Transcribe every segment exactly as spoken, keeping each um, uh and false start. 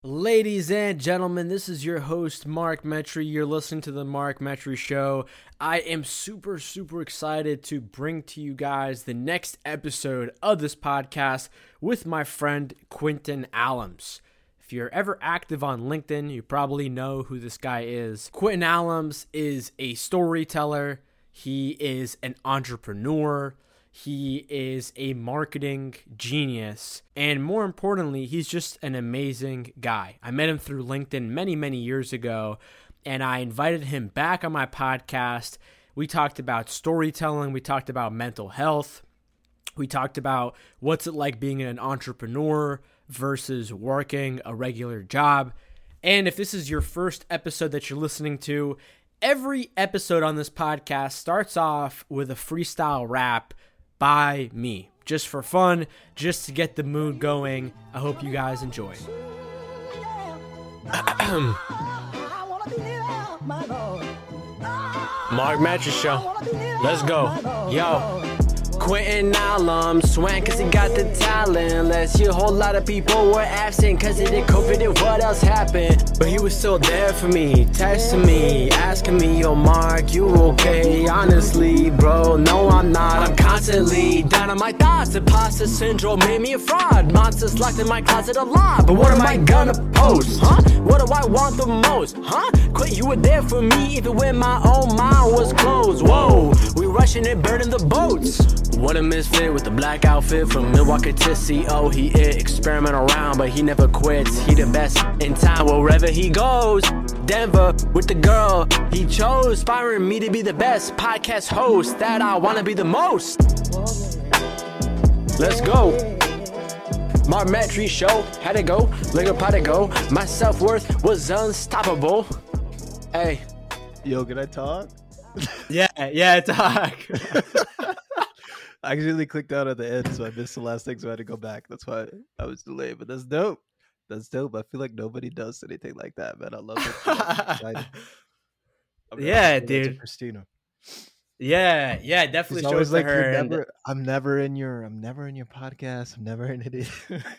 Ladies and gentlemen, this is your host, Mark Metry. You're listening to the Mark Metry Show. I am super, super excited to bring to you guys the next episode of this podcast with my friend, Quentin Allums. If you're ever active on LinkedIn, you probably know who this guy is. Quentin Allums is a storyteller. He is an entrepreneur. He is a marketing genius, and more importantly, he's just an amazing guy. I met him through LinkedIn many, many years ago, and I invited him back on my podcast. We talked about storytelling. We talked about mental health. We talked about what's it like being an entrepreneur versus working a regular job. And if this is your first episode that you're listening to, every episode on this podcast starts off with a freestyle rap by me, just for fun, just to get the mood going. I hope you guys enjoy. Mark Metry Show. Let's go. Yo. Quentin Allums, swang cause he got the talent. Last year, a whole lot of people were absent cause he did COVID and what else happened? But he was still there for me, texting me, asking me, yo Mark, you okay? Honestly, bro, no I'm not. I'm constantly down on my thoughts. Imposter syndrome made me a fraud. Monsters locked in my closet a lot. But what am I gonna post, huh? What do I want the most, huh? Quit, you were there for me even when my own mind was closed. Whoa, we rushing and burning the boats. What a misfit with the black outfit from Milwaukee to C O. He it, experiment around, but he never quits. He the best in town wherever he goes. Denver with the girl he chose, inspiring me to be the best podcast host that I want to be the most. Let's go. Mark Metry Show, had to go, look up how to go. My self-worth was unstoppable. Hey. Yo, can I talk? Yeah, yeah, talk. I accidentally clicked out at the end, so I missed the last thing, so I had to go back. That's why I was delayed, but that's dope. That's dope. I feel like nobody does anything like that, man. I love it. Yeah, dude. Christina. Yeah, yeah, definitely shows to like, her. Never, and... I'm never in your, I'm never in your podcast. I'm never in it.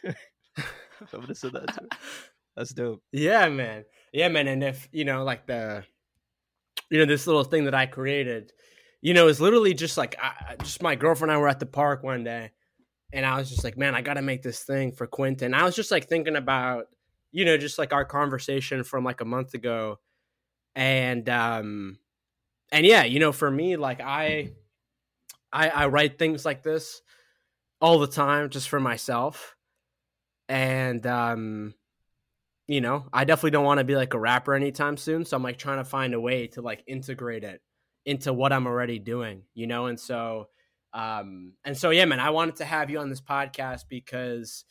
I'm gonna say that too. That's dope. Yeah, man. Yeah, man. And if you know, like the, you know, this little thing that I created. You know, it's literally just like, I, just my girlfriend and I were at the park one day, and I was just like, man, I got to make this thing for Quentin. I was just like thinking about, you know, just like our conversation from like a month ago. And, um, and yeah, you know, for me, like I, I, I write things like this all the time just for myself. And, um, you know, I definitely don't want to be like a rapper anytime soon. So I'm like trying to find a way to like integrate it into what I'm already doing, you know? And so, um, and so, yeah, man, I wanted to have you on this podcast because,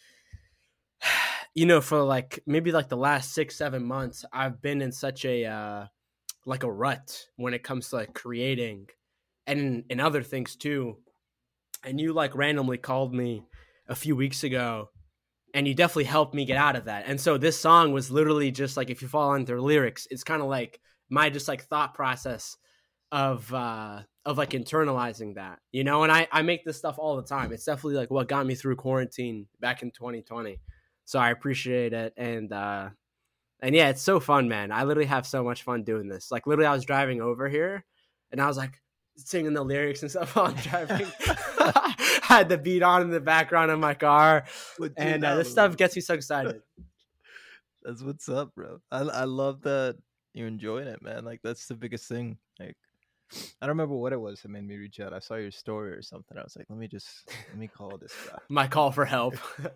you know, for like, maybe like the last six, seven months, I've been in such a, uh, like a rut when it comes to like creating and, and other things too. And you like randomly called me a few weeks ago and you definitely helped me get out of that. And so this song was literally just like, if you follow into the lyrics, it's kind of like my just like thought process of uh of like internalizing that, you know. And I I make this stuff all the time. It's definitely like what got me through quarantine back in twenty twenty, so I appreciate it. And uh and yeah, it's so fun, man. I literally have so much fun doing this. Like literally I was driving over here and I was like singing the lyrics and stuff while I'm driving. I had the beat on in the background of my car, and uh, this stuff gets me so excited. That's what's up, bro. I I love that you're enjoying it, man. Like that's the biggest thing. Like I don't remember what it was that made me reach out. I saw your story or something. I was like, let me just, let me call this guy. My call for help.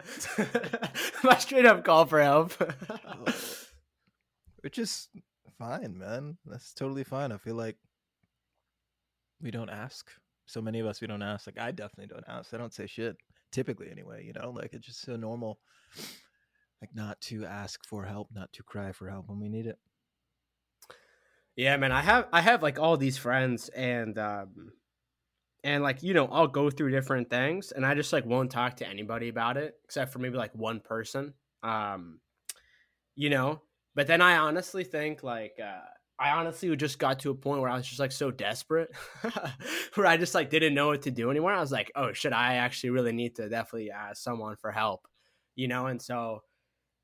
My straight up call for help. Which is fine, man. That's totally fine. I feel like we don't ask. So many of us, we don't ask. Like, I definitely don't ask. I don't say shit, typically anyway, you know? Like, it's just so normal, like, not to ask for help, not to cry for help when we need it. Yeah, man, I have I have like all these friends and um and like, you know, I'll go through different things and I just like won't talk to anybody about it except for maybe like one person. Um you know, but then I honestly think like uh I honestly just got to a point where I was just like so desperate where I just like didn't know what to do anymore. I was like, oh shit, I actually really need to definitely ask someone for help, you know? And so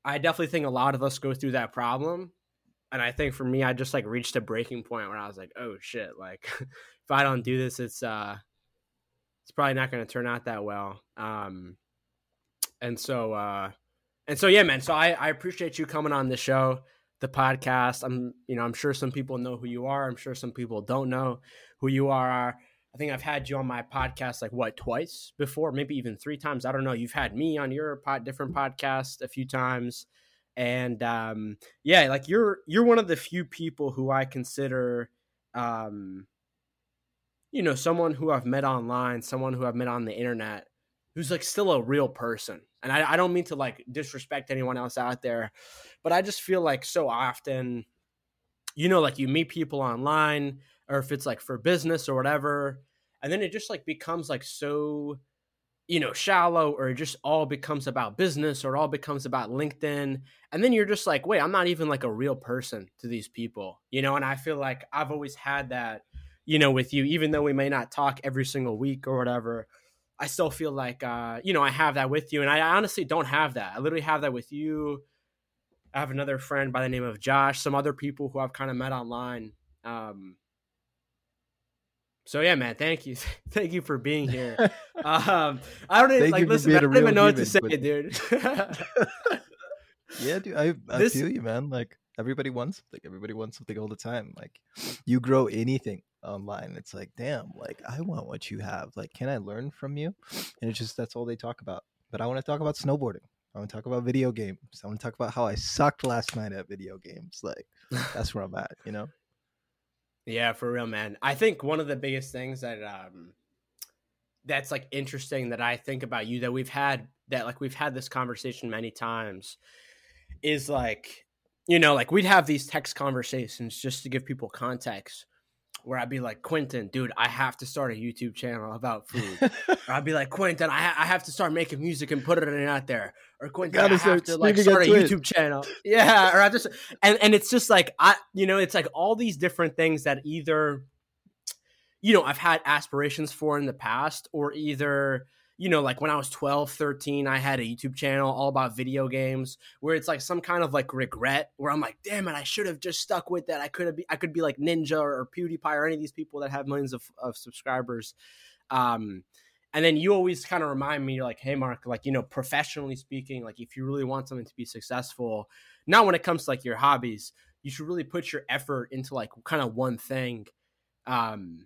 I definitely think a lot of us go through that problem. And I think for me, I just like reached a breaking point where I was like, oh shit, like if I don't do this, it's uh it's probably not going to turn out that well. Um and so uh and so yeah, man. So I I appreciate you coming on the show, the podcast. I'm you know, I'm sure some people know who you are. I'm sure some people don't know who you are. I think I've had you on my podcast like what, twice before, maybe even three times. I don't know. You've had me on your pod, different podcast a few times. And um yeah, like you're you're one of the few people who I consider um you know, someone who I've met online, someone who I've met on the internet who's like still a real person. And I, I don't mean to like disrespect anyone else out there, but I just feel like so often, you know, like you meet people online or if it's like for business or whatever, and then it just like becomes like so, you know, shallow, or it just all becomes about business or it all becomes about LinkedIn. And then you're just like, wait, I'm not even like a real person to these people, you know? And I feel like I've always had that, you know, with you, even though we may not talk every single week or whatever, I still feel like, uh, you know, I have that with you. And I honestly don't have that. I literally have that with you. I have another friend by the name of Josh, some other people who I've kind of met online. Um, so yeah, man, thank you. Thank you for being here. Um, I don't even, like, listen, I don't even know what to say, but... dude. Yeah, dude, I, I this... feel you, man. Like everybody wants something. Everybody wants something all the time. Like you grow anything online. It's like, damn, like I want what you have. Like, can I learn from you? And it's just, that's all they talk about. But I want to talk about snowboarding. I want to talk about video games. I want to talk about how I sucked last night at video games. Like that's where I'm at, you know? Yeah, for real, man. I think one of the biggest things that um that's like interesting that I think about you, that we've had that like we've had this conversation many times, is like, you know, like we'd have these text conversations just to give people context, where I'd be like, Quentin, dude, I have to start a YouTube channel about food. Or I'd be like, Quentin, I, ha- I have to start making music and put it out there. Or Quentin, I have to like start a YouTube channel. Yeah. Or I just, and, and it's just like, I, you know, it's like all these different things that either, you know, I've had aspirations for in the past, or either, you know, like when I was twelve, thirteen, I had a YouTube channel all about video games, where it's like some kind of like regret where I'm like, damn it, I should have just stuck with that. I could have, be, I could be like Ninja or PewDiePie or any of these people that have millions of, of subscribers. Um, and then you always kind of remind me, like, hey, Mark, like, you know, professionally speaking, like if you really want something to be successful, not when it comes to like your hobbies, you should really put your effort into like kind of one thing. Um,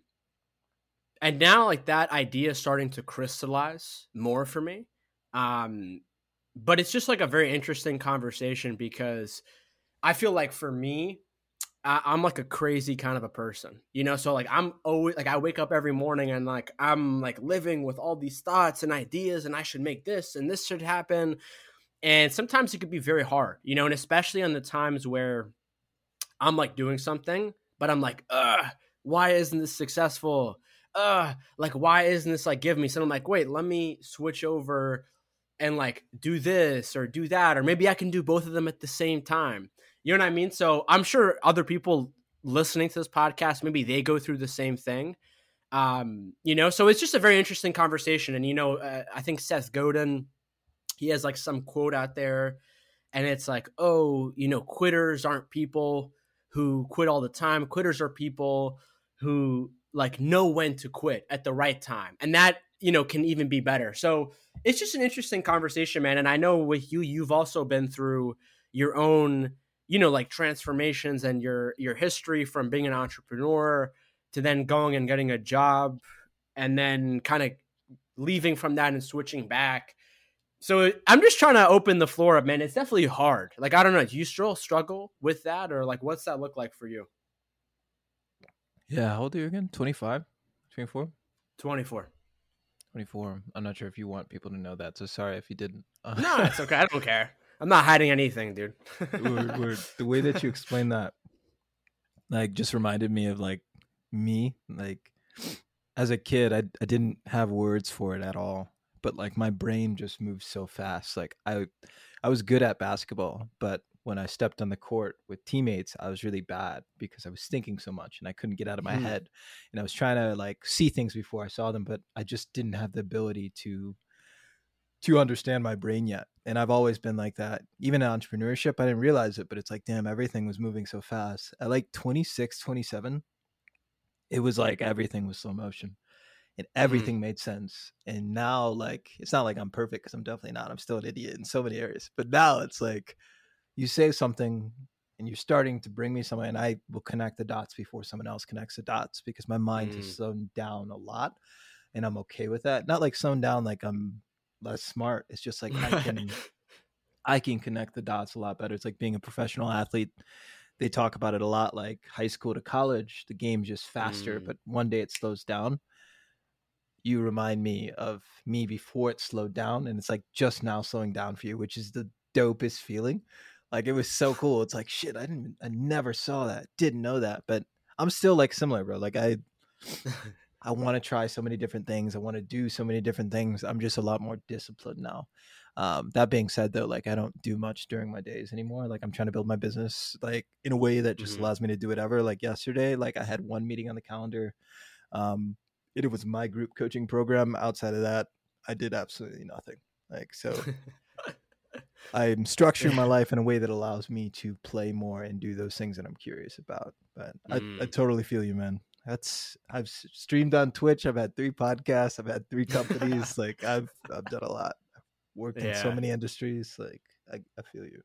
And now, like, that idea is starting to crystallize more for me. Um, but it's just like a very interesting conversation, because I feel like for me, I, I'm like a crazy kind of a person, you know? So like, I'm always like, I wake up every morning and like, I'm like living with all these thoughts and ideas, and I should make this and this should happen. And sometimes it could be very hard, you know? And especially on the times where I'm like doing something, but I'm like, ugh, why isn't this successful? Uh, like, why isn't this like give me something? I'm like, wait, let me switch over and like do this or do that, or maybe I can do both of them at the same time. You know what I mean? So I'm sure other people listening to this podcast, maybe they go through the same thing. Um, you know, so it's just a very interesting conversation. And, you know, uh, I think Seth Godin, he has like some quote out there, and it's like, oh, you know, quitters aren't people who quit all the time. Quitters are people who like know when to quit at the right time. And that, you know, can even be better. So it's just an interesting conversation, man. And I know with you, you've also been through your own, you know, like transformations and your, your history from being an entrepreneur to then going and getting a job and then kind of leaving from that and switching back. So I'm just trying to open the floor up, man. It's definitely hard. Like, I don't know. Do you still struggle with that, or like, what's that look like for you? Yeah, how old are you again? twenty-five? twenty-four? twenty-four. twenty-four. I'm not sure if you want people to know that, so sorry if you didn't. Uh, no, it's okay. I don't care. I'm not hiding anything, dude. we're, we're, the way that you explained that, like, just reminded me of, like, me. Like, as a kid, I, I didn't have words for it at all. But, like, my brain just moved so fast. Like, I, I was good at basketball, but when I stepped on the court with teammates, I was really bad because I was thinking so much and I couldn't get out of my hmm. head. And I was trying to like see things before I saw them, but I just didn't have the ability to to understand my brain yet. And I've always been like that. Even in entrepreneurship, I didn't realize it, but it's like, damn, everything was moving so fast. At like twenty-six, twenty-seven, it was like everything was slow motion and Mm, everything made sense. And now, like, it's not like I'm perfect because I'm definitely not. I'm still an idiot in so many areas. But now it's like you say something and you're starting to bring me somewhere, and I will connect the dots before someone else connects the dots because my mind has mm. slowed down a lot, and I'm okay with that. Not like slowing down like I'm less smart. It's just like I can I can connect the dots a lot better. It's like being a professional athlete. They talk about it a lot, like high school to college, the game's just faster, Mm. but one day it slows down. You remind me of me before it slowed down, and it's like just now slowing down for you, which is the dopest feeling. Like it was so cool. It's like shit, I didn't I never saw that, didn't know that. But I'm still like similar, bro. Like I I want to try so many different things. I want to do so many different things. I'm just a lot more disciplined now. Um, that being said, though, like I don't do much during my days anymore. Like I'm trying to build my business like in a way that just Mhm. allows me to do whatever. Like yesterday, like I had one meeting on the calendar. Um, it was my group coaching program. Outside of that, I did absolutely nothing. Like so, I'm structuring my Yeah. life in a way that allows me to play more and do those things that I'm curious about. But I, I Mm. totally feel you, man. That's I've s- streamed on Twitch. I've had three podcasts. I've had three companies. Like I've I've done a lot. Worked in so Yeah. many industries. Like I, I feel you.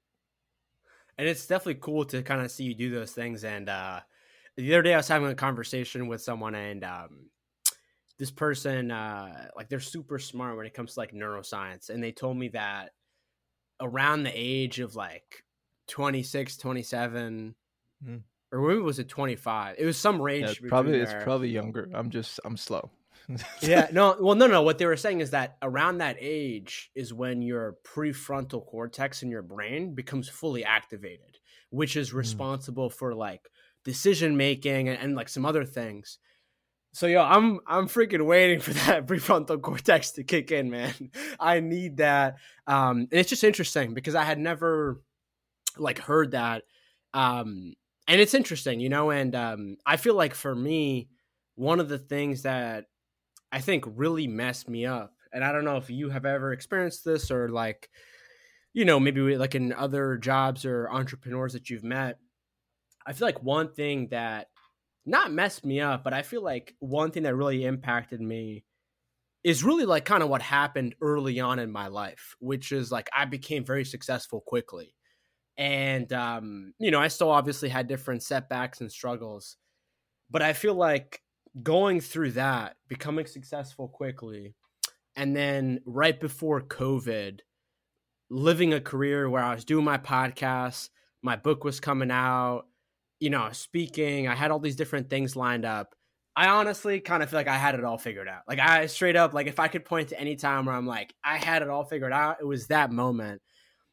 And it's definitely cool to kind of see you do those things. And uh, the other day I was having a conversation with someone, and um, this person, uh, like, they're super smart when it comes to like neuroscience. And they told me that around the age of like twenty six, twenty seven, Mm. or maybe was it twenty-five? It was some Yeah, range between probably it's there. probably younger. I'm just I'm slow. Yeah, no, well, no, no. What they were saying is that around that age is when your prefrontal cortex in your brain becomes fully activated, which is Mm. responsible for like decision making and, and like some other things. So yo, I'm I'm freaking waiting for that prefrontal cortex to kick in, man. I need that. Um, and it's just interesting because I had never like heard that. Um, and it's interesting, you know. And um, I feel like for me, one of the things that I think really messed me up. And I don't know if you have ever experienced this or like, you know, maybe we- like in other jobs or entrepreneurs that you've met. I feel like one thing that not messed me up, but I feel like one thing that really impacted me is really like kind of what happened early on in my life, which is like I became very successful quickly. And, um, you know, I still obviously had different setbacks and struggles, but I feel like going through that, becoming successful quickly, and then right before COVID, living a career where I was doing my podcast, my book was coming out, you know, speaking, I had all these different things lined up. I honestly kind of feel like I had it all figured out. Like I straight up, like if I could point to any time where I'm like, I had it all figured out, it was that moment.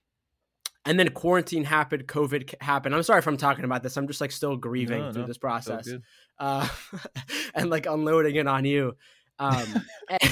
And then quarantine happened, COVID happened. I'm sorry if I'm talking about this. I'm just like still grieving No, through no, this so process, good. uh, and like unloading it on you, um, and,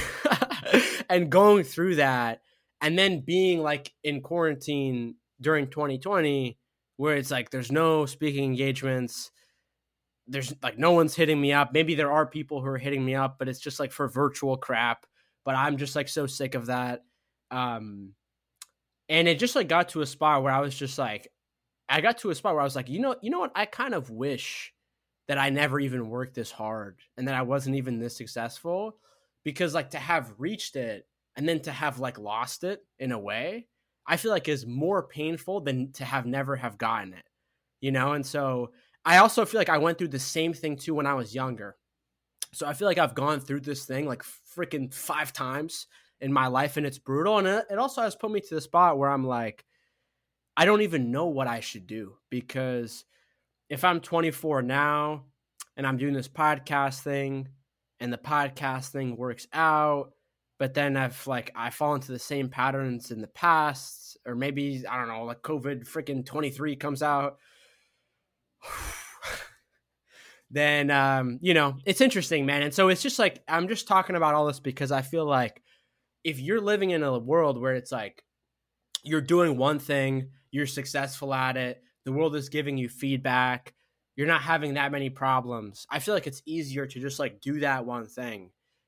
and going through that, and then being like in quarantine during twenty twenty, where it's like there's no speaking engagements, there's like no one's hitting me up. Maybe there are people who are hitting me up, but it's just like for virtual crap. But I'm just like so sick of that. Um, and it just like got to a spot where I was just like, I got to a spot where I was like, you know, you know what? I kind of wish that I never even worked this hard and that I wasn't even this successful, because like to have reached it and then to have like lost it in a way, I feel like is more painful than to have never have gotten it, you know? And so I also feel like I went through the same thing too when I was younger. So I feel like I've gone through this thing like freaking five times in my life, and it's brutal. And it also has put me to the spot where I'm like, I don't even know what I should do, because if I'm twenty-four now and I'm doing this podcast thing and the podcast thing works out, but then I've like, I fall into the same patterns in the past, or maybe, I don't know, like COVID freaking twenty-three comes out, then, um, you know, it's interesting, man. And so it's just like, I'm just talking about all this because I feel like if you're living in a world where it's like, you're doing one thing, you're successful at it, the world is giving you feedback, you're not having that many problems, I feel like it's easier to just like do that one thing.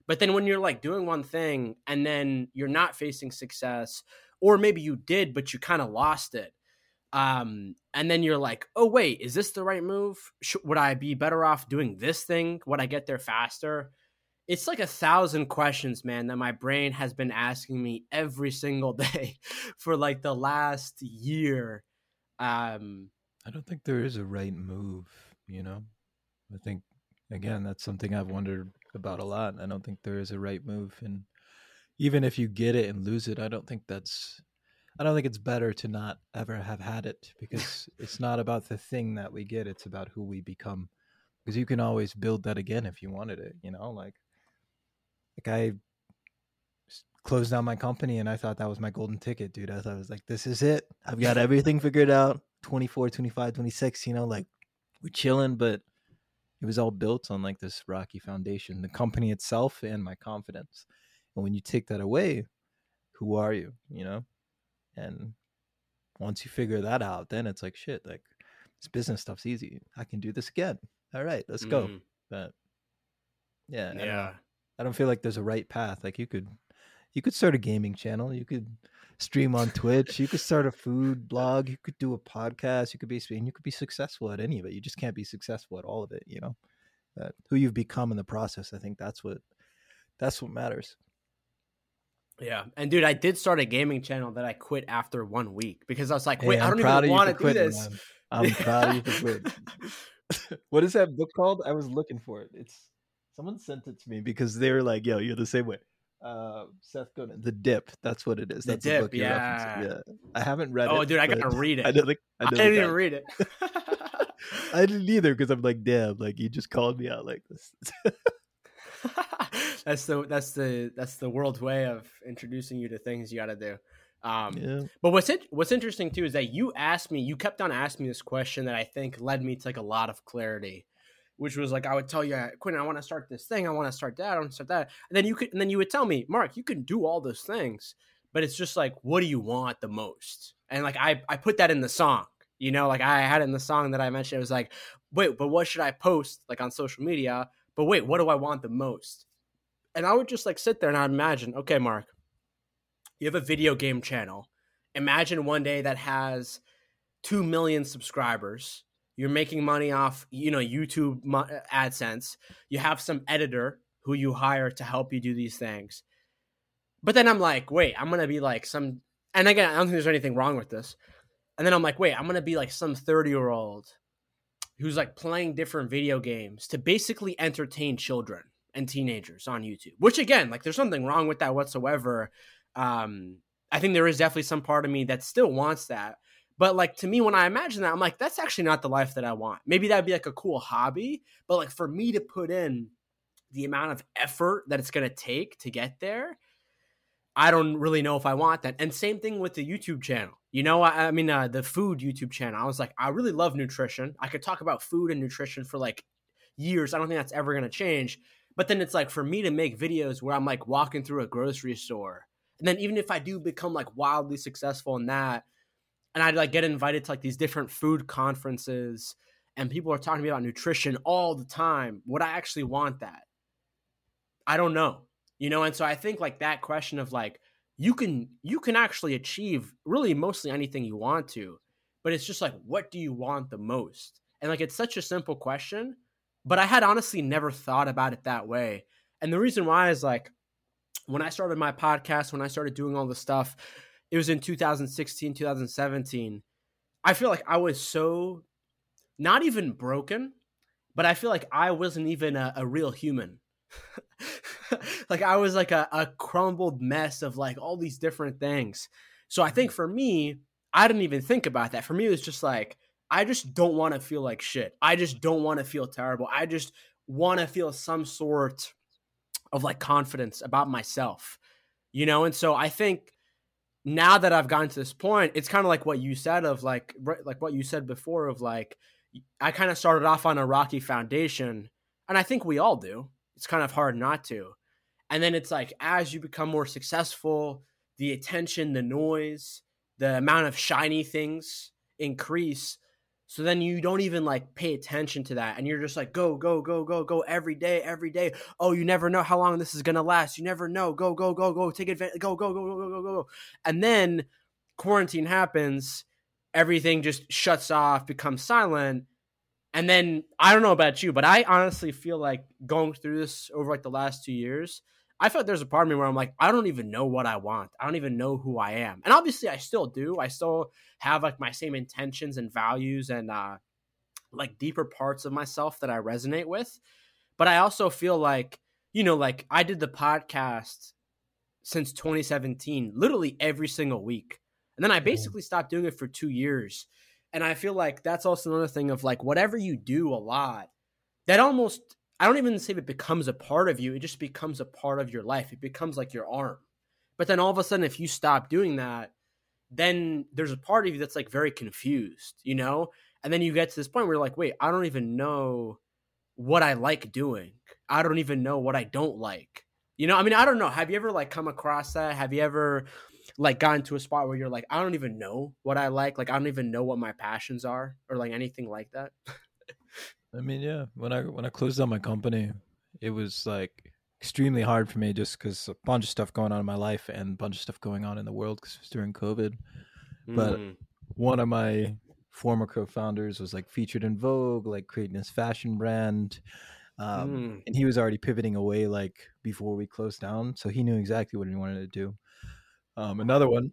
But then when you're like doing one thing and then you're not facing success, or maybe you did, but you kind of lost it. Um, and then you're like, oh, wait, is this the right move? Sh- would I be better off doing this thing? Would I get there faster? It's like a thousand questions, man, that my brain has been asking me every single day for like the last year. Um, I don't think there is a right move, you know? I think, again, that's something I've wondered about a lot. I don't think there is a right move. And even if you get it and lose it, I don't think that's, I don't think it's better to not ever have had it, because it's not about the thing that we get. It's about who we become, because you can always build that again if you wanted it, you know, like, like I closed down my company and I thought that was my golden ticket, dude. I thought I was like, this is it. I've got everything figured out. twenty-four, twenty-five, twenty-six, you know, like we're chilling, but it was all built on like this rocky foundation, the company itself and my confidence. And when you take that away, who are you, you know? And once you figure that out, then it's like, shit, like this business stuff's easy. I can do this again. All right, let's go. mm, But yeah, I don't know. yeah. I don't feel like there's a right path. Like you could, you could start a gaming channel. You could stream on Twitch. You could start a food blog. You could do a podcast. You could be, and you could be successful at any of it. You just can't be successful at all of it. You know, but who you've become in the process. I think that's what, that's what matters. Yeah. And dude, I did start a gaming channel that I quit after one week because I was like, wait, Hey, I I'm don't proud even of you want for to do quitting, this. man. I'm proud of you for quitting. What is that book called? I was looking for it. It's someone sent it to me because they were like, "Yo, you're the same way." Uh, Seth Godin, The Dip. That's what it is. The That's Dip, the book you're yeah. referencing. Yeah, I haven't read Oh, it. dude, I but gotta read it. I, know the, I, know I the didn't guy. even read it. I didn't either because I'm like, damn, like you just called me out like this. that's the that's the that's the world's way of introducing you to things you got to do. Um, Yeah. But what's it, what's interesting too is that you asked me, you kept on asking me this question that I think led me to like a lot of clarity, which was like I would tell you, Quentin, I want to start this thing, I want to start that, I want to start that, and then you could, and then you would tell me, Mark, you can do all those things, but it's just like, what do you want the most? And like I I put that in the song, you know, like I had it in the song that I mentioned. It was like, wait, but what should I post like on social media? But wait, what do I want the most? And I would just like sit there and I'd imagine, okay, Mark, you have a video game channel. Imagine one day that has two million subscribers. You're making money off, you know, YouTube AdSense. You have some editor who you hire to help you do these things. But then I'm like, wait, I'm going to be like some, and again, I don't think there's anything wrong with this. And then I'm like, wait, I'm going to be like some thirty year old who's like playing different video games to basically entertain children and teenagers on YouTube, which again, like there's nothing wrong with that whatsoever. Um, I think there is definitely some part of me that still wants that. But like to me, when I imagine that, I'm like, that's actually not the life that I want. Maybe that'd be like a cool hobby, but like for me to put in the amount of effort that it's going to take to get there, I don't really know if I want that. And same thing with the YouTube channel. You know, I, I mean, uh, the food YouTube channel. I was like, I really love nutrition. I could talk about food and nutrition for like years. I don't think that's ever going to change. But then it's like for me to make videos where I'm like walking through a grocery store. And then even if I do become like wildly successful in that, and I'd like get invited to like these different food conferences and people are talking to me about nutrition all the time, would I actually want that? I don't know. You know, and so I think like that question of like, you can, you can actually achieve really mostly anything you want to, but it's just like, what do you want the most? And like, it's such a simple question, but I had honestly never thought about it that way. And the reason why is like, when I started my podcast, when I started doing all this stuff, it was in two thousand sixteen, two thousand seventeen. I feel like I was so not even broken, but I feel like I wasn't even a, a real human. Like I was like a, a crumbled mess of like all these different things. So I think for me, I didn't even think about that. For me, it was just like, I just don't want to feel like shit. I just don't want to feel terrible. I just want to feel some sort of like confidence about myself, you know? And so I think now that I've gotten to this point, it's kind of like what you said of like, like what you said before of like, I kind of started off on a rocky foundation, and I think we all do. It's kind of hard not to. And then it's like, as you become more successful, the attention, the noise, the amount of shiny things increase. So then you don't even like pay attention to that. And you're just like, go, go, go, go, go every day, every day. Oh, you never know how long this is going to last. You never know. Go, go, go, go, take advantage. Go, go, go, go, go, go, go. And then quarantine happens. Everything just shuts off, becomes silent. And then I don't know about you, but I honestly feel like going through this over like the last two years, I felt there's a part of me where I'm like, I don't even know what I want. I don't even know who I am. And obviously I still do. I still have like my same intentions and values and uh, like deeper parts of myself that I resonate with. But I also feel like, you know, like I did the podcast since twenty seventeen, literally every single week. And then I basically stopped doing it for two years. And I feel like that's also another thing of like, whatever you do a lot, that almost, I don't even say it becomes a part of you. It just becomes a part of your life. It becomes like your arm. But then all of a sudden, if you stop doing that, then there's a part of you that's like very confused, you know? And then you get to this point where you're like, wait, I don't even know what I like doing. I don't even know what I don't like. You know, I mean, I don't know. Have you ever like come across that? Have you ever like gotten to a spot where you're like, I don't even know what I like. Like, I don't even know what my passions are or like anything like that. I mean, yeah, when I when I closed down my company, it was like extremely hard for me just because a bunch of stuff going on in my life and a bunch of stuff going on in the world because it was during COVID. Mm. But one of my former co-founders was like featured in Vogue, like creating his fashion brand. Um, mm. And he was already pivoting away like before we closed down. So he knew exactly what he wanted to do. Um, another one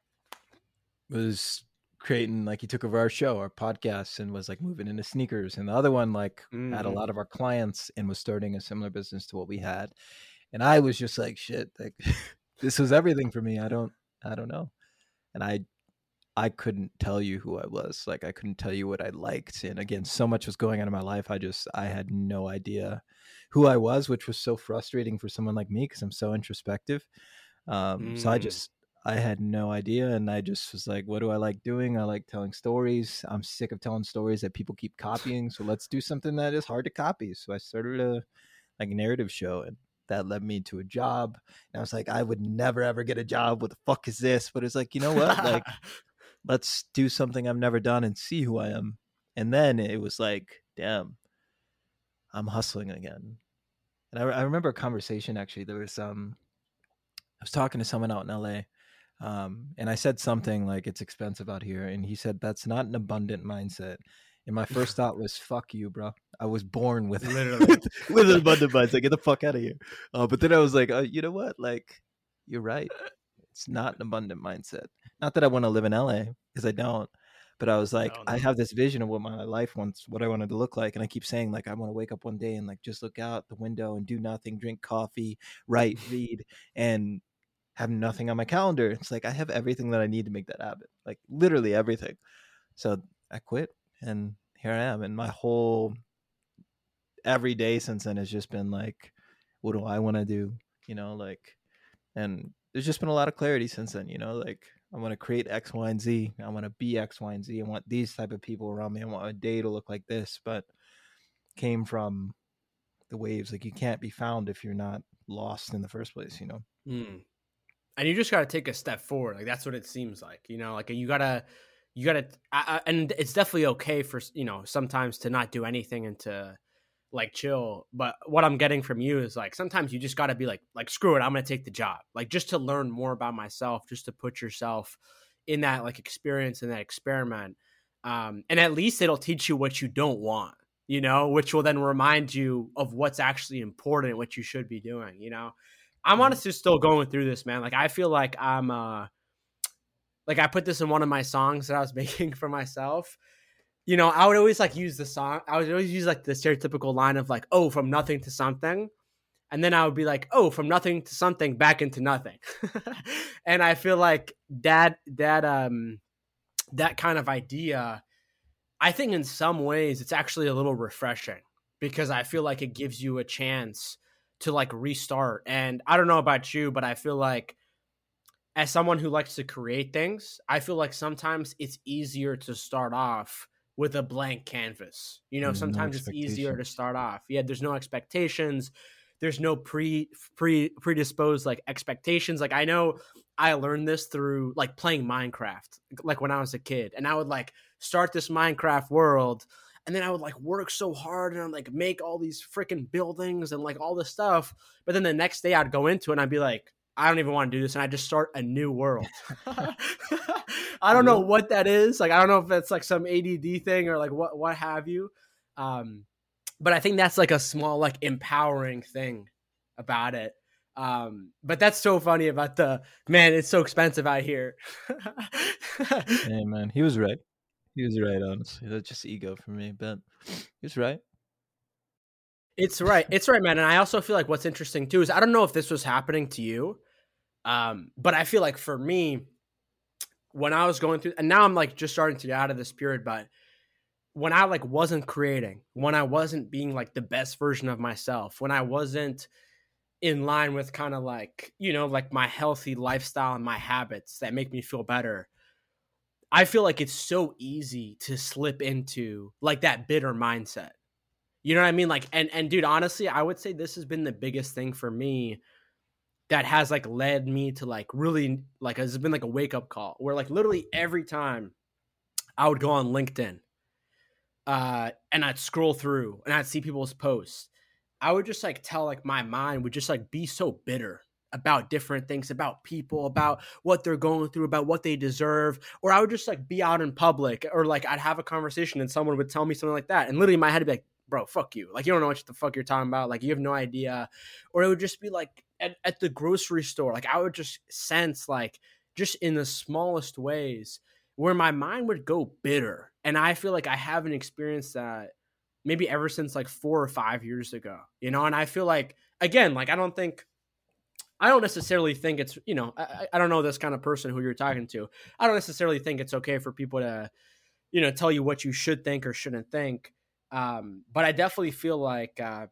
was creating, like he took over our show, our podcast, and was like moving into sneakers. And the other one like mm-hmm. had a lot of our clients and was starting a similar business to what we had. And I was just like, shit, like this was everything for me. I don't, I don't know. And I, I couldn't tell you who I was. Like I couldn't tell you what I liked. And again, so much was going on in my life. I just, I had no idea who I was, which was so frustrating for someone like me because I'm so introspective. Um, mm. So I just, I had no idea. And I just was like, what do I like doing? I like telling stories. I'm sick of telling stories that people keep copying. So let's do something that is hard to copy. So I started a like narrative show, and that led me to a job. And I was like, I would never, ever get a job. What the fuck is this? But it's like, you know what? Like, let's do something I've never done and see who I am. And then it was like, damn, I'm hustling again. And I, I remember a conversation, actually, there was, um, I was talking to someone out in L A. Um, and I said something like, it's expensive out here. And he said, that's not an abundant mindset. And my first thought was, fuck you, bro. I was born with, with, with an abundant mindset. Get the fuck out of here. Uh, but then I was like, oh, you know what? Like, you're right. It's not an abundant mindset. Not that I want to live in L A, because I don't. But I was like, no, no. I have this vision of what my life wants, what I wanted to look like. And I keep saying, like, I want to wake up one day and like just look out the window and do nothing, drink coffee, write, read, and have nothing on my calendar. It's like I have everything that I need to make that happen. Like literally everything. So I quit, and here I am. And my whole every day since then has just been like, what do I want to do? You know, like, and there's just been a lot of clarity since then, you know, like I want to create X, Y, and Z. I want to be X, Y, and Z. I want these type of people around me. I want a day to look like this, but came from the waves. Like you can't be found if you're not lost in the first place, you know? Mm. And you just got to take a step forward. Like, that's what it seems like, you know, like you got to, you got to, and it's definitely okay for, you know, sometimes to not do anything and to like chill. But what I'm getting from you is like, sometimes you just got to be like, like, screw it, I'm going to take the job. Like just to learn more about myself, just to put yourself in that like experience and that experiment. Um, and at least it'll teach you what you don't want, you know, which will then remind you of what's actually important, what you should be doing, you know? I'm honestly still going through this, man. Like, I feel like I'm, uh, like I put this in one of my songs that I was making for myself. You know, I would always like use the song. I would always use like the stereotypical line of like, oh, from nothing to something. And then I would be like, oh, from nothing to something back into nothing. And I feel like that, that, um, that kind of idea, I think in some ways it's actually a little refreshing because I feel like it gives you a chance to like restart. And I don't know about you, but I feel like as someone who likes to create things, I feel like sometimes it's easier to start off with a blank canvas. You know, There's sometimes no it's easier to start off. Yeah, there's no expectations. There's no pre pre predisposed like expectations. Like I know I learned this through like playing Minecraft, like when I was a kid, and I would like start this Minecraft world. And then I would like work so hard and I'd like make all these freaking buildings and like all this stuff. But then the next day I'd go into it and I'd be like, I don't even want to do this. And I just start a new world. I don't know what that is. Like, I don't know if it's like some A D D thing or like what, what have you. Um, but I think that's like a small, like empowering thing about it. Um, but that's so funny about the, man, it's so expensive out here. Hey, man, he was right. He was right, honestly. That's just ego for me, but he was right. It's right. It's right, man. And I also feel like what's interesting too is I don't know if this was happening to you, um, but I feel like for me, when I was going through, and now I'm like just starting to get out of this period, but when I like wasn't creating, when I wasn't being like the best version of myself, when I wasn't in line with kind of like, you know, like my healthy lifestyle and my habits that make me feel better, I feel like it's so easy to slip into like that bitter mindset. You know what I mean? Like, and, and dude, honestly, I would say this has been the biggest thing for me that has like led me to like really like, has been like a wake up call where like literally every time I would go on LinkedIn uh, and I'd scroll through and I'd see people's posts, I would just like tell like my mind would just like be so bitter about different things, about people, about what they're going through, about what they deserve. Or I would just like be out in public or like I'd have a conversation and someone would tell me something like that. And literally my head would be like, bro, fuck you. Like, you don't know what the fuck you're talking about. Like, you have no idea. Or it would just be like at, at the grocery store. Like, I would just sense like just in the smallest ways where my mind would go bitter. And I feel like I haven't experienced that maybe ever since like four or five years ago, you know? And I feel like, again, like, I don't think, I don't necessarily think it's, you know, I, I don't know this kind of person who you're talking to. I don't necessarily think it's okay for people to, you know, tell you what you should think or shouldn't think. Um, but I definitely feel like, um,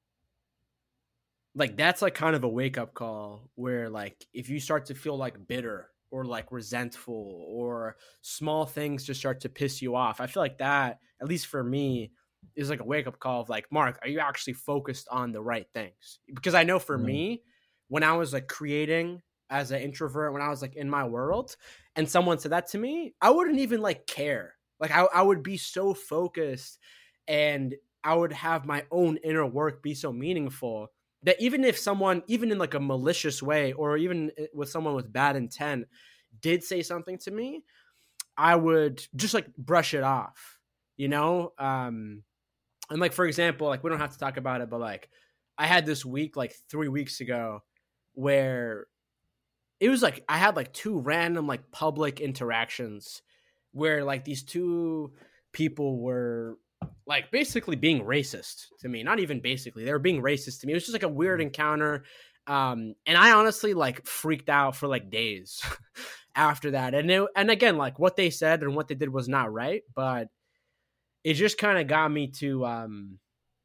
like that's like kind of a wake up call where like, if you start to feel like bitter or like resentful or small things just start to piss you off, I feel like that, at least for me, is like a wake up call of like, Mark, are you actually focused on the right things? Because I know for mm-hmm. me, when I was like creating as an introvert, when I was like in my world and someone said that to me, I wouldn't even like care. Like I, I would be so focused and I would have my own inner work be so meaningful that even if someone, even in like a malicious way, or even with someone with bad intent did say something to me, I would just like brush it off, you know? Um, and like, for example, like we don't have to talk about it, but like I had this week, like three weeks ago where it was like, I had like two random like public interactions where like these two people were like basically being racist to me. Not even basically, they were being racist to me. It was just like a weird encounter. Um, and I honestly like freaked out for like days after that. And it, and again, like what they said and what they did was not right, but it just kind of got me to um,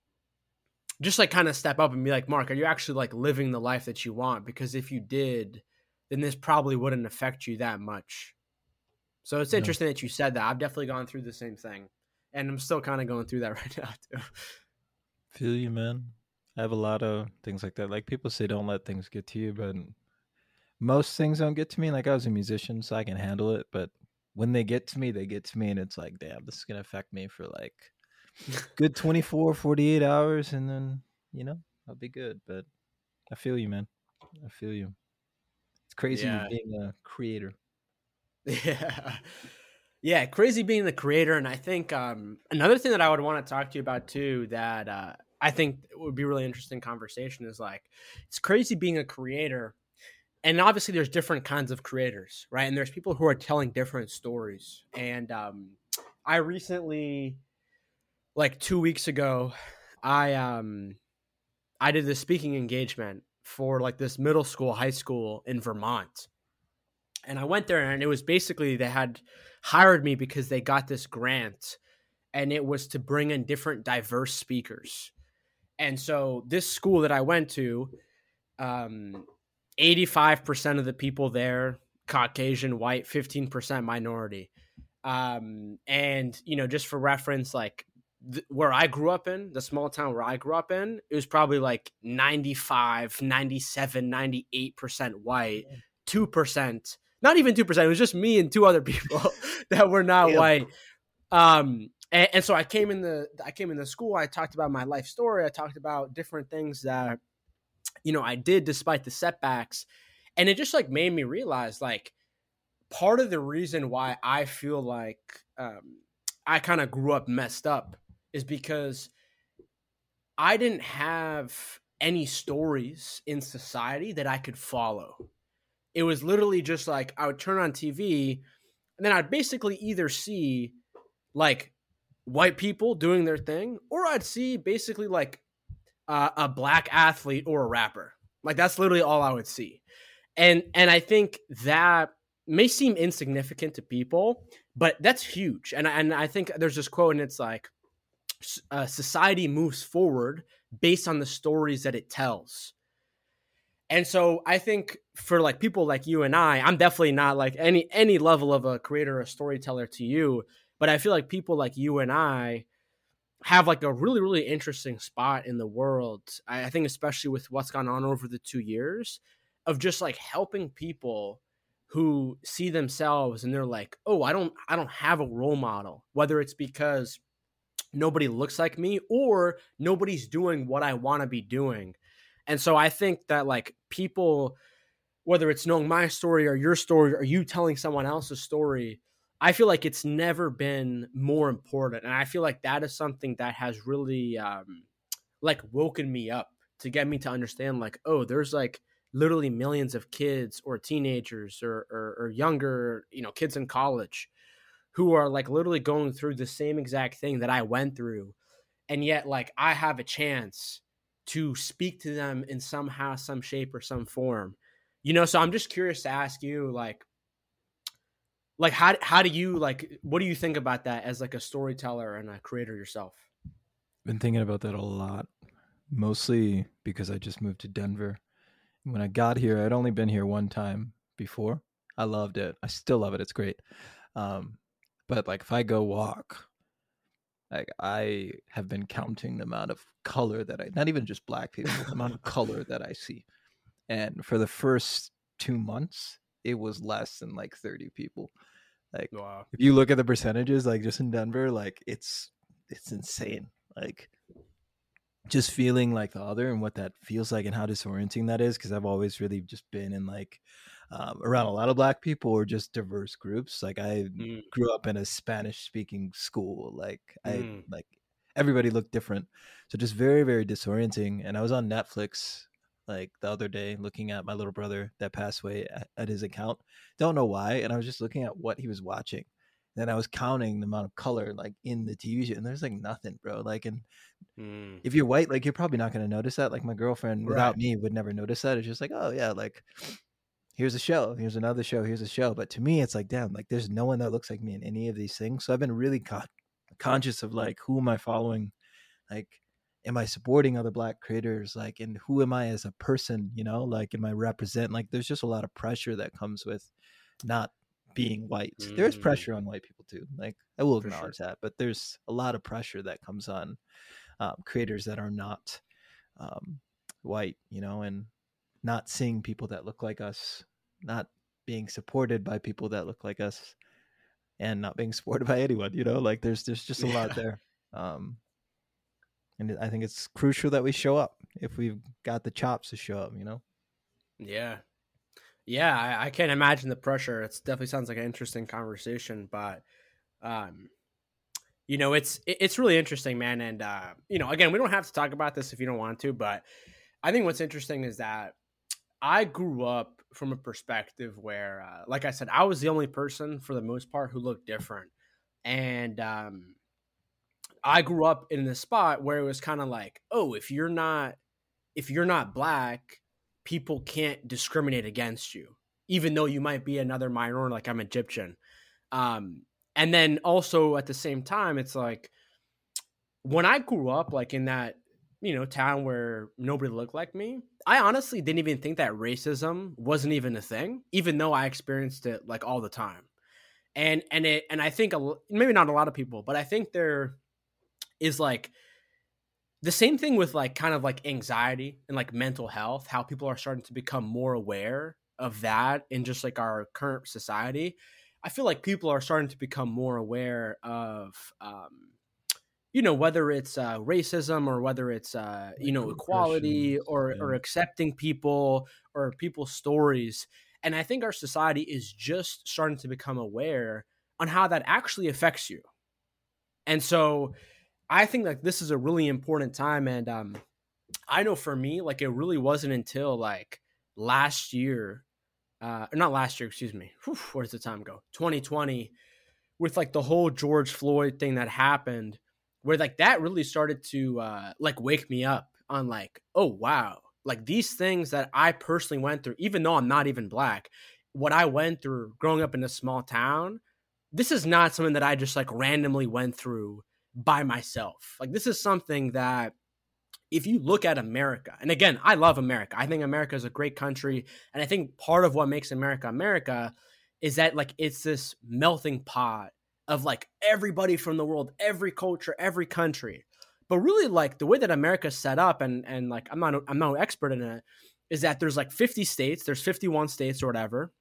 just like kind of step up and be like, Mark, are you actually like living the life that you want? Because if you did, then this probably wouldn't affect you that much. So it's yeah. interesting that you said that. I've definitely gone through the same thing. And I'm still kind of going through that right now, too. Feel you, man. I have a lot of things like that. Like people say don't let things get to you, but most things don't get to me. Like I was a musician, so I can handle it. But when they get to me, they get to me. And it's like, damn, this is going to affect me for like good twenty-four, forty-eight hours. And then, you know, I'll be good. But I feel you, man. I feel you. It's crazy yeah. being a creator. Yeah. Yeah, crazy being the creator. And I think um, another thing that I would want to talk to you about too that uh, I think would be a really interesting conversation is like, it's crazy being a creator. And obviously there's different kinds of creators, right? And there's people who are telling different stories. And um, I recently, like two weeks ago, I um, I did this speaking engagement for like this middle school, high school in Vermont. And I went there and it was basically they had hired me because they got this grant and it was to bring in different diverse speakers. And so this school that I went to, um, eighty-five percent of the people there, Caucasian, white, fifteen percent minority. Um, and, you know, just for reference, like th- where I grew up in, the small town where I grew up in, it was probably like ninety-five, ninety-seven, ninety-eight percent white, two percent. Not even two percent. It was just me and two other people that were not yeah. white. Um, and, and so I came in the I came into school. I talked about my life story. I talked about different things that, you know, I did despite the setbacks, and it just like made me realize like part of the reason why I feel like um, I kind of grew up messed up is because I didn't have any stories in society that I could follow. It was literally just like I would turn on T V and then I'd basically either see like white people doing their thing, or I'd see basically like uh, a black athlete or a rapper. Like that's literally all I would see. And and I think that may seem insignificant to people, but that's huge. And and I think there's this quote, and it's like, uh, society moves forward based on the stories that it tells. And so I think for like people like you and I, I'm definitely not like any any level of a creator or storyteller to you, but I feel like people like you and I have like a really, really interesting spot in the world. I, I think especially with what's gone on over the two years of just like helping people who see themselves and they're like, oh, I don't I don't have a role model, whether it's because nobody looks like me or nobody's doing what I want to be doing. And so I think that like people, whether it's knowing my story or your story or you telling someone else's story, I feel like it's never been more important. And I feel like that is something that has really um, like woken me up to get me to understand like, oh, there's like literally millions of kids or teenagers or, or, or younger, you know, kids in college who are like literally going through the same exact thing that I went through. And yet like I have a chance to speak to them in somehow, some shape or some form, you know? So I'm just curious to ask you like, like how, how do you like, what do you think about that as like a storyteller and a creator yourself? Been thinking about that a lot, mostly because I just moved to Denver. When I got here, I'd only been here one time before. I loved it. I still love it. It's great. Um, but like if I go walk, like I have been counting the amount of color that I, not even just black people, the amount of color that I see. And for the first two months, it was less than like thirty people. Like wow. If you look at the percentages, like just in Denver, like it's, it's insane. Like just feeling like the other and what that feels like and how disorienting that is. Cause I've always really just been in like um, around a lot of black people or just diverse groups. Like I mm. grew up in a Spanish speaking school. Like I, mm. like everybody looked different. So just very, very disorienting. And I was on Netflix like the other day looking at my little brother that passed away at, at his account. Don't know why. And I was just looking at what he was watching. Then I was counting the amount of color like in the T V show, and there's like nothing, bro. Like, and mm. if you're white, like you're probably not going to notice that. Like my girlfriend, right. without me, would never notice that. It's just like, oh yeah, like here's a show, here's another show, here's a show. But to me, it's like, damn, like there's no one that looks like me in any of these things. So I've been really con- conscious of like, who am I following? Like, am I supporting other black creators? Like, and who am I as a person? You know, like, am I represent? Like, there's just a lot of pressure that comes with not being white. Mm. There's pressure on white people too. Like I will acknowledge sure. that, but there's a lot of pressure that comes on um, creators that are not um, white, you know, and not seeing people that look like us, not being supported by people that look like us, and not being supported by anyone, you know, like there's, there's just a yeah. lot there. Um, and I think it's crucial that we show up if we've got the chops to show up, you know? Yeah. Yeah, I, I can't imagine the pressure. It definitely sounds like an interesting conversation, but, um, you know, it's it, it's really interesting, man. And, uh, you know, again, we don't have to talk about this if you don't want to, but I think what's interesting is that I grew up from a perspective where, uh, like I said, I was the only person for the most part who looked different. And um, I grew up in this spot where it was kind of like, oh, if you're not if you're not black, people can't discriminate against you, even though you might be another minority, like I'm Egyptian. Um, and then also at the same time, it's like when I grew up, like in that, you know, town where nobody looked like me, I honestly didn't even think that racism wasn't even a thing, even though I experienced it like all the time. And, and it, and I think a, maybe not a lot of people, but I think there is like, the same thing with like kind of like anxiety and like mental health, how people are starting to become more aware of that in just like our current society. I feel like people are starting to become more aware of, um, you know, whether it's uh, racism or whether it's, uh, you know, equality Microaggressions. or, Yeah. or accepting people or people's stories. And I think our society is just starting to become aware on how that actually affects you. And so I think like this is a really important time. And um, I know for me, like it really wasn't until like last year, uh, or not last year, excuse me. Whew, where does the time go? twenty twenty, with like the whole George Floyd thing that happened, where like that really started to uh, like wake me up on like, oh wow, like these things that I personally went through, even though I'm not even black, what I went through growing up in a small town, this is not something that I just like randomly went through by myself. Like this is something that if you look at America, and again, I love America. I think America is a great country. And I think part of what makes America America is that like it's this melting pot of like everybody from the world, every culture, every country. But really like the way that America's set up, and and like I'm not I'm no expert in it, is that there's like fifty states, there's fifty-one states or whatever.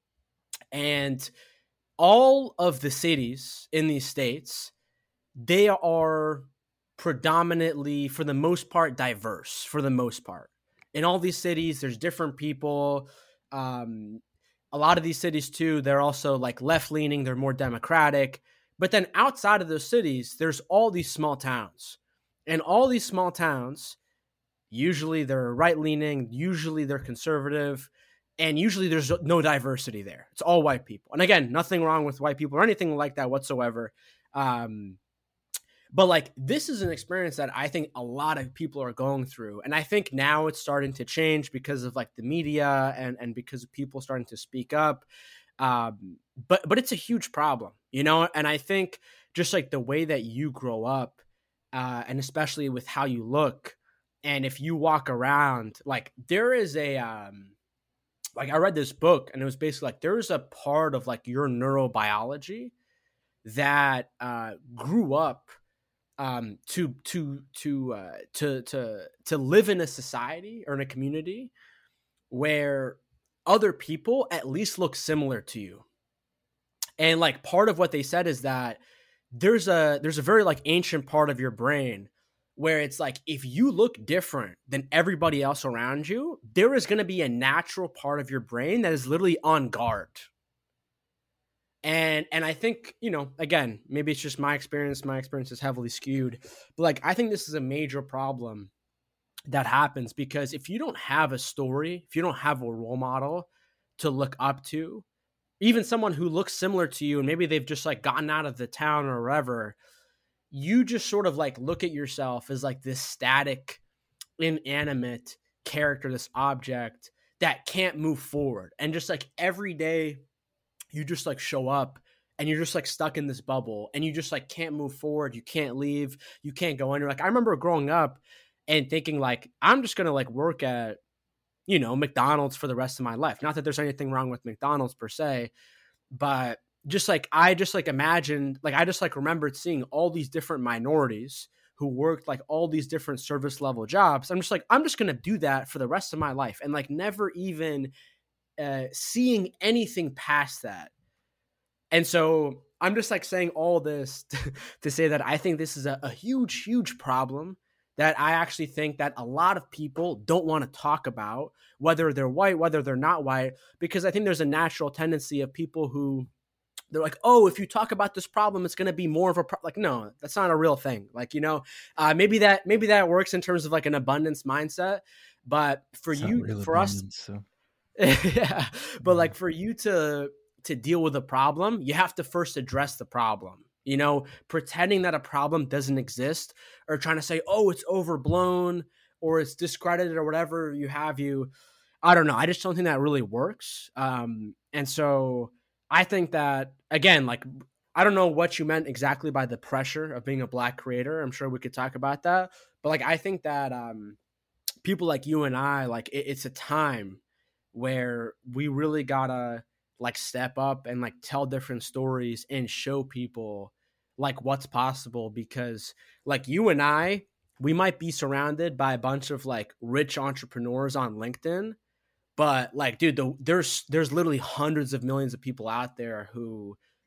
And all of the cities in these states, they are predominantly, for the most part, diverse. For the most part, in all these cities, there's different people. Um, a lot of these cities too, they're also like left leaning. They're more democratic. But then outside of those cities, there's all these small towns, and all these small towns, usually they're right leaning. Usually they're conservative. And usually there's no diversity there. It's all white people. And again, nothing wrong with white people or anything like that whatsoever. Um, But like this is an experience that I think a lot of people are going through. And I think now it's starting to change because of like the media and, and because of people starting to speak up. Um, but but it's a huge problem, you know? And I think just like the way that you grow up, uh, and especially with how you look, and if you walk around, like there is a um like I read this book and it was basically like there's a part of like your neurobiology that uh grew up um, to to to uh, to to to live in a society or in a community where other people at least look similar to you. And like part of what they said is that there's a there's a very like ancient part of your brain where it's like if you look different than everybody else around you, there is going to be a natural part of your brain that is literally on guard. And and I think, you know, again, maybe it's just my experience. My experience is heavily skewed. But like, I think this is a major problem that happens because if you don't have a story, if you don't have a role model to look up to, even someone who looks similar to you, and maybe they've just like gotten out of the town or wherever, you just sort of like look at yourself as like this static, inanimate character, this object that can't move forward. And just like every day, you just like show up and you're just like stuck in this bubble and you just like can't move forward. You can't leave. You can't go anywhere. Like I remember growing up and thinking like, I'm just going to like work at, you know, McDonald's for the rest of my life. Not that there's anything wrong with McDonald's per se, but just like, I just like imagined, like, I just like remembered seeing all these different minorities who worked like all these different service level jobs. I'm just like, I'm just going to do that for the rest of my life. And like never even Uh, seeing anything past that. And so I'm just like saying all this to, to say that I think this is a, a huge, huge problem that I actually think that a lot of people don't want to talk about, whether they're white, whether they're not white, because I think there's a natural tendency of people who they're like, oh, if you talk about this problem, it's going to be more of a pro-. Like, no, that's not a real thing. Like, you know, uh, maybe that, maybe that works in terms of like an abundance mindset, but for It's you, not real for us, abundance, so. yeah, but like for you to to deal with a problem, you have to first address the problem. You know, pretending that a problem doesn't exist or trying to say, oh, it's overblown or it's discredited or whatever you have you. I don't know. I just don't think that really works. Um, and so I think that, again, like, I don't know what you meant exactly by the pressure of being a Black creator. I'm sure we could talk about that. But like, I think that um, people like you and I, like, it, it's a time where we really gotta like step up and like tell different stories and show people like what's possible, because like you and I, we might be surrounded by a bunch of like rich entrepreneurs on LinkedIn, but like, dude, the, there's there's literally hundreds of millions of people out there who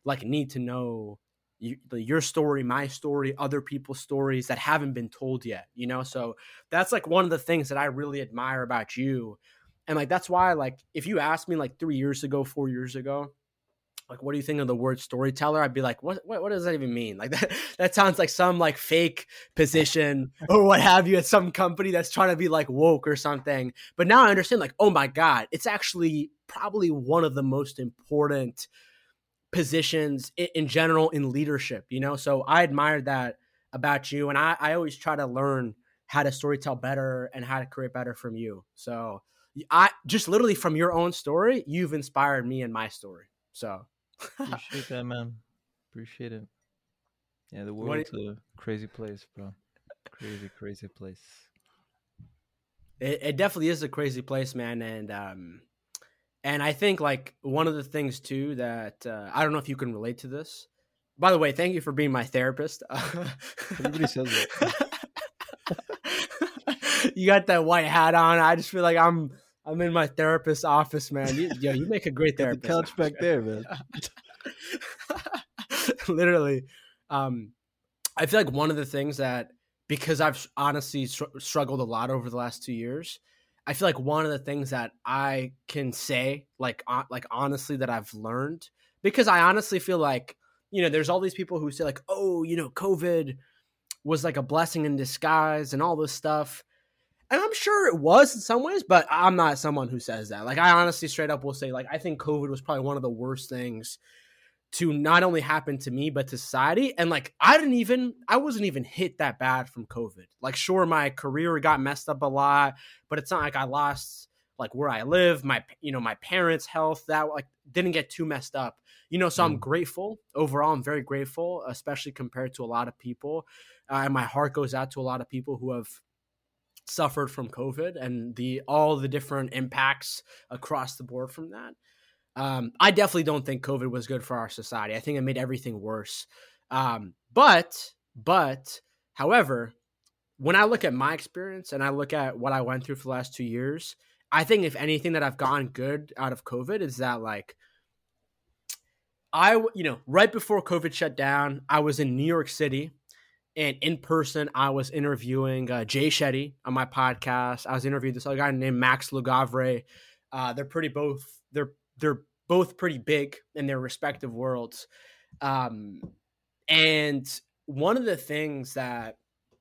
like need to know you, your story, my story, other people's stories that haven't been told yet, you know? So that's like one of the things that I really admire about you. And like, that's why, like, if you asked me like three years ago, four years ago, like, what do you think of the word storyteller? I'd be like, what, what, what does that even mean? Like that, that sounds like some like fake position or what have you at some company that's trying to be like woke or something. But now I understand, like, oh my God, it's actually probably one of the most important positions in, in general in leadership, you know? So I admired that about you. And I, I always try to learn how to storytell better and how to create better from you. So I just literally from your own story, you've inspired me in my story. So appreciate that, man. Appreciate it. Yeah, the What world's do a crazy place, bro. Crazy, crazy place. It, it definitely is a crazy place, man. And, um, and I think like one of the things too that, uh, I don't know if you can relate to this. By the way, thank you for being my therapist. Everybody says that. You got that white hat on. I just feel like I'm, I'm in my therapist's office, man. You, yo, you make a great Got the therapist. couch back there, man. Literally. Um, I feel like one of the things that, because I've honestly str- struggled a lot over the last two years, I feel like one of the things that I can say, like, uh, like honestly, that I've learned, because I honestly feel like, you know, there's all these people who say like, oh, you know, COVID was like a blessing in disguise and all this stuff. And I'm sure it was in some ways, but I'm not someone who says that. Like, I honestly straight up will say, like, I think COVID was probably one of the worst things to not only happen to me, but to society. And like, I didn't even, I wasn't even hit that bad from COVID. Like, sure, my career got messed up a lot, but it's not like I lost like where I live, my, you know, my parents' health, that like didn't get too messed up, you know? So mm. I'm grateful overall. I'm very grateful, especially compared to a lot of people. Uh, and my heart goes out to a lot of people who have suffered from COVID and the, all the different impacts across the board from that. Um, I definitely don't think COVID was good for our society. I think it made everything worse. Um, but, but, however, when I look at my experience and I look at what I went through for the last two years, I think if anything that I've gotten good out of COVID is that like, I, you know, right before COVID shut down, I was in New York City and in person, I was interviewing uh, Jay Shetty on my podcast. I was interviewing this other guy named Max Lugavre. Uh, they're pretty both, they're, they're both pretty big in their respective worlds. Um, and one of the things that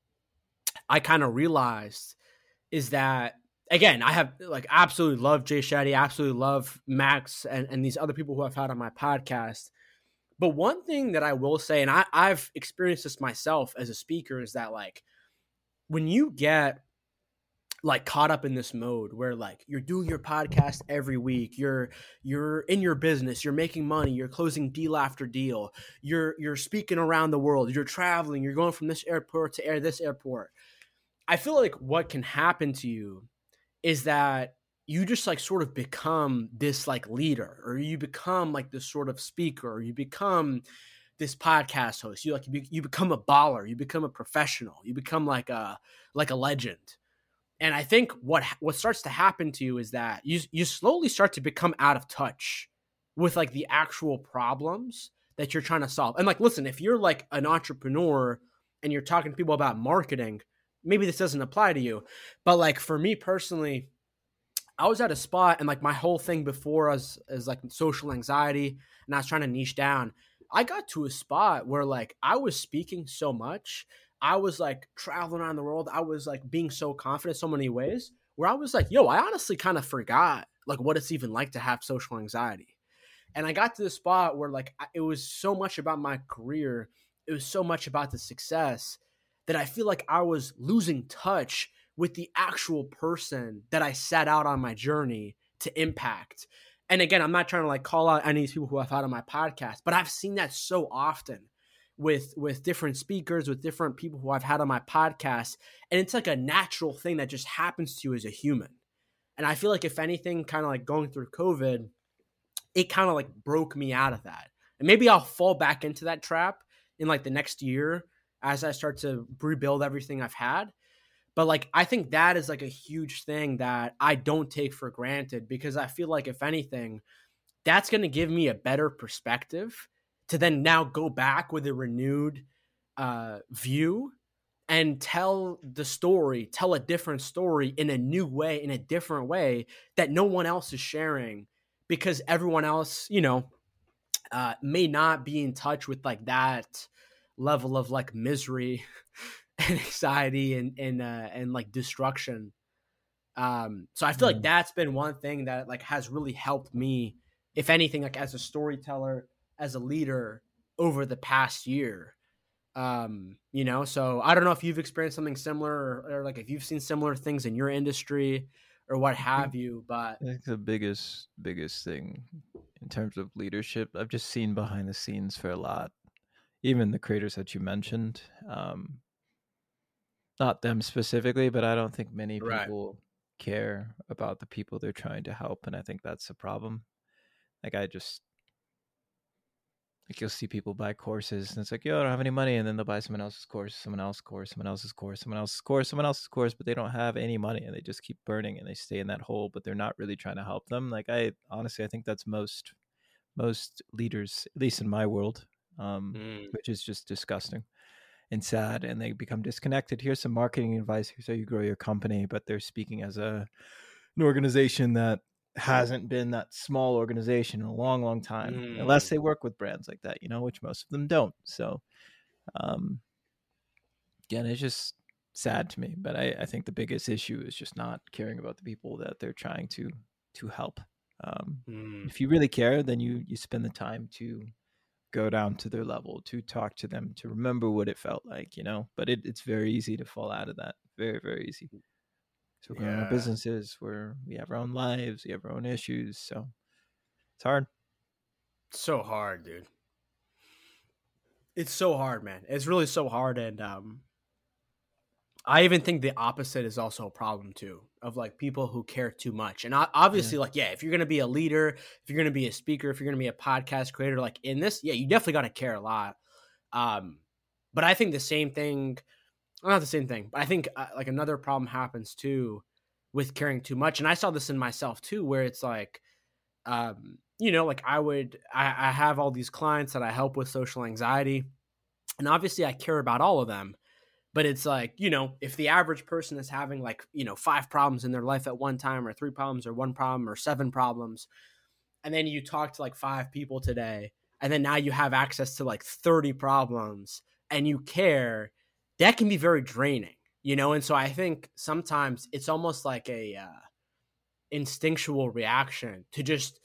I kind of realized is that, again, I have like absolutely love Jay Shetty, absolutely love Max and, and these other people who I've had on my podcast. But one thing that I will say, and I, I've experienced this myself as a speaker, is that like when you get like caught up in this mode where like you're doing your podcast every week, you're you're in your business, you're making money, you're closing deal after deal, you're you're speaking around the world, you're traveling, you're going from this airport to air this airport. I feel like what can happen to you is that you just like sort of become this like leader, or you become like this sort of speaker, or you become this podcast host. You like you, be, you become a baller, you become a professional, you become like a like a legend. And I think what what starts to happen to you is that you you slowly start to become out of touch with like the actual problems that you're trying to solve. And like, listen, if you're like an entrepreneur and you're talking to people about marketing, maybe this doesn't apply to you. But like for me personally, I was at a spot and like my whole thing before was is like social anxiety, and I was trying to niche down. I got to a spot where like I was speaking so much. I was like traveling around the world. I was like being so confident so many ways where I was like, yo, I honestly kind of forgot like what it's even like to have social anxiety. And I got to the spot where like it was so much about my career. It was so much about the success that I feel like I was losing touch with the actual person that I set out on my journey to impact. And again, I'm not trying to like call out any of these people who I've had on my podcast, but I've seen that so often with with different speakers, with different people who I've had on my podcast. And it's like a natural thing that just happens to you as a human. And I feel like if anything, kind of like going through COVID, it kind of like broke me out of that. And maybe I'll fall back into that trap in like the next year as I start to rebuild everything I've had. But like, I think that is like a huge thing that I don't take for granted, because I feel like if anything, that's going to give me a better perspective to then now go back with a renewed uh, view and tell the story, tell a different story in a new way, in a different way that no one else is sharing, because everyone else, you know, uh, may not be in touch with like that level of like misery and anxiety and, and, uh, and like destruction. Um, so I feel Mm. like that's been one thing that like has really helped me, if anything, like as a storyteller, as a leader over the past year. Um, you know, so I don't know if you've experienced something similar, or, or like if you've seen similar things in your industry or what I have think, you, but I think the biggest biggest thing in terms of leadership, I've just seen behind the scenes for a lot, even the creators that you mentioned. Um, not them specifically, but I don't think many right. people care about the people they're trying to help, and I think that's a problem. Like I just like you'll see people buy courses and it's like, yo, I don't have any money, and then they'll buy someone else's course, someone else's course, someone else's course, someone else's course, someone else's course, but they don't have any money and they just keep burning and they stay in that hole, but they're not really trying to help them. Like I honestly I think that's most most leaders, at least in my world, um, Mm, which is just disgusting and sad, and they become disconnected. Here's some marketing advice. Here's how you grow your company, but they're speaking as a an organization that hasn't been that small organization in a long, long time, unless mm, they work with brands like that, you know, which most of them don't. So, um, again, it's just sad to me. But I, I think the biggest issue is just not caring about the people that they're trying to to help. Um, mm. if you really care, then you you spend the time to go down to their level, to talk to them, to remember what it felt like, you know. But it, it's very easy to fall out of that. Very, very easy. So we're growing our Yeah. businesses, where we have our own lives, we have our own issues. So it's hard. So hard, dude. It's so hard, man. It's really so hard. And um, I even think the opposite is also a problem too, of like people who care too much. And o- Yeah. obviously, like, yeah, if you're going to be a leader, if you're going to be a speaker, if you're going to be a podcast creator, like in this, yeah, you definitely got to care a lot. Um, but I think the same thing, well, not the same thing, but I think uh, like another problem happens too with caring too much. And I saw this in myself too, where it's like, um, you know, like I would, I, I have all these clients that I help with social anxiety, and obviously I care about all of them. But it's like, you know, if the average person is having like, you know, five problems in their life at one time, or three problems, or one problem, or seven problems, and then you talk to like five people today, and then now you have access to like thirty problems and you care, that can be very draining, you know? And so I think sometimes it's almost like a uh, instinctual reaction to just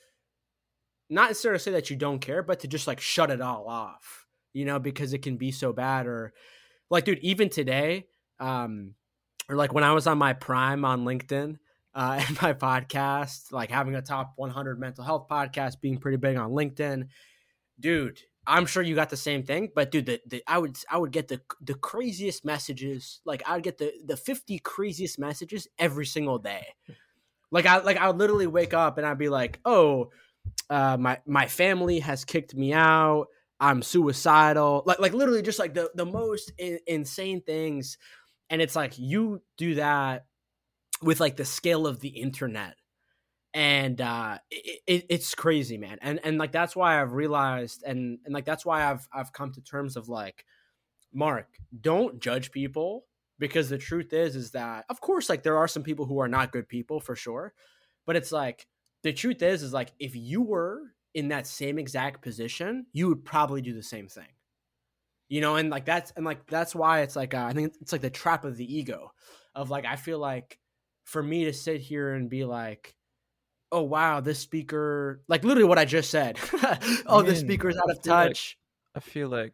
not necessarily say that you don't care, but to just like shut it all off, you know, because it can be so bad. Or like, dude, even today, um, or like when I was on my prime on LinkedIn, uh, and my podcast, like having a top one hundred mental health podcast, being pretty big on LinkedIn, dude. I'm sure you got the same thing, but dude, the, the I would I would get the the craziest messages. Like I would get the the fifty craziest messages every single day. Like I like I would literally wake up and I'd be like, oh, uh, my my family has kicked me out. I'm suicidal. Like like literally just like the the most in, insane things. And it's like you do that with like the scale of the internet, and uh, it, it, it's crazy, man. And and like that's why I've realized, and and like that's why I've I've come to terms of like, Mark, don't judge people, because the truth is is that of course like there are some people who are not good people for sure, but it's like the truth is is like if you were in that same exact position, you would probably do the same thing, you know. And like that's and like that's why it's like uh, I think it's like the trap of the ego, of like I feel like for me to sit here and be like, oh wow, this speaker, like literally what I just said, I oh, this mean, speaker's out I of feel like touch. I feel like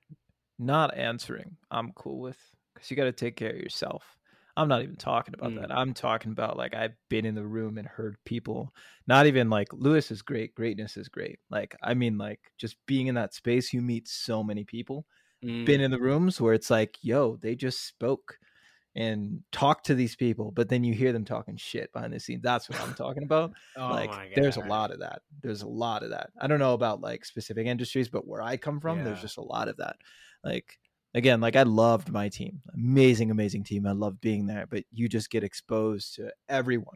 not answering, I'm cool with, because you got to take care of yourself. I'm not even talking about that. Mm, I'm talking about like I've been in the room and heard people, not even like Lewis is great, greatness is great. Like, I mean, like just being in that space, you meet so many people. Been mm. in the rooms where it's like, yo, they just spoke and talk to these people, but then you hear them talking shit behind the scenes. That's what I'm talking about. Oh Like my there's a god. lot of that. There's a lot of that. I don't know about like specific industries, but where I come from, there's Yeah. just a lot of that. Like again, like I loved my team. Amazing, amazing team. I loved being there, but you just get exposed to everyone.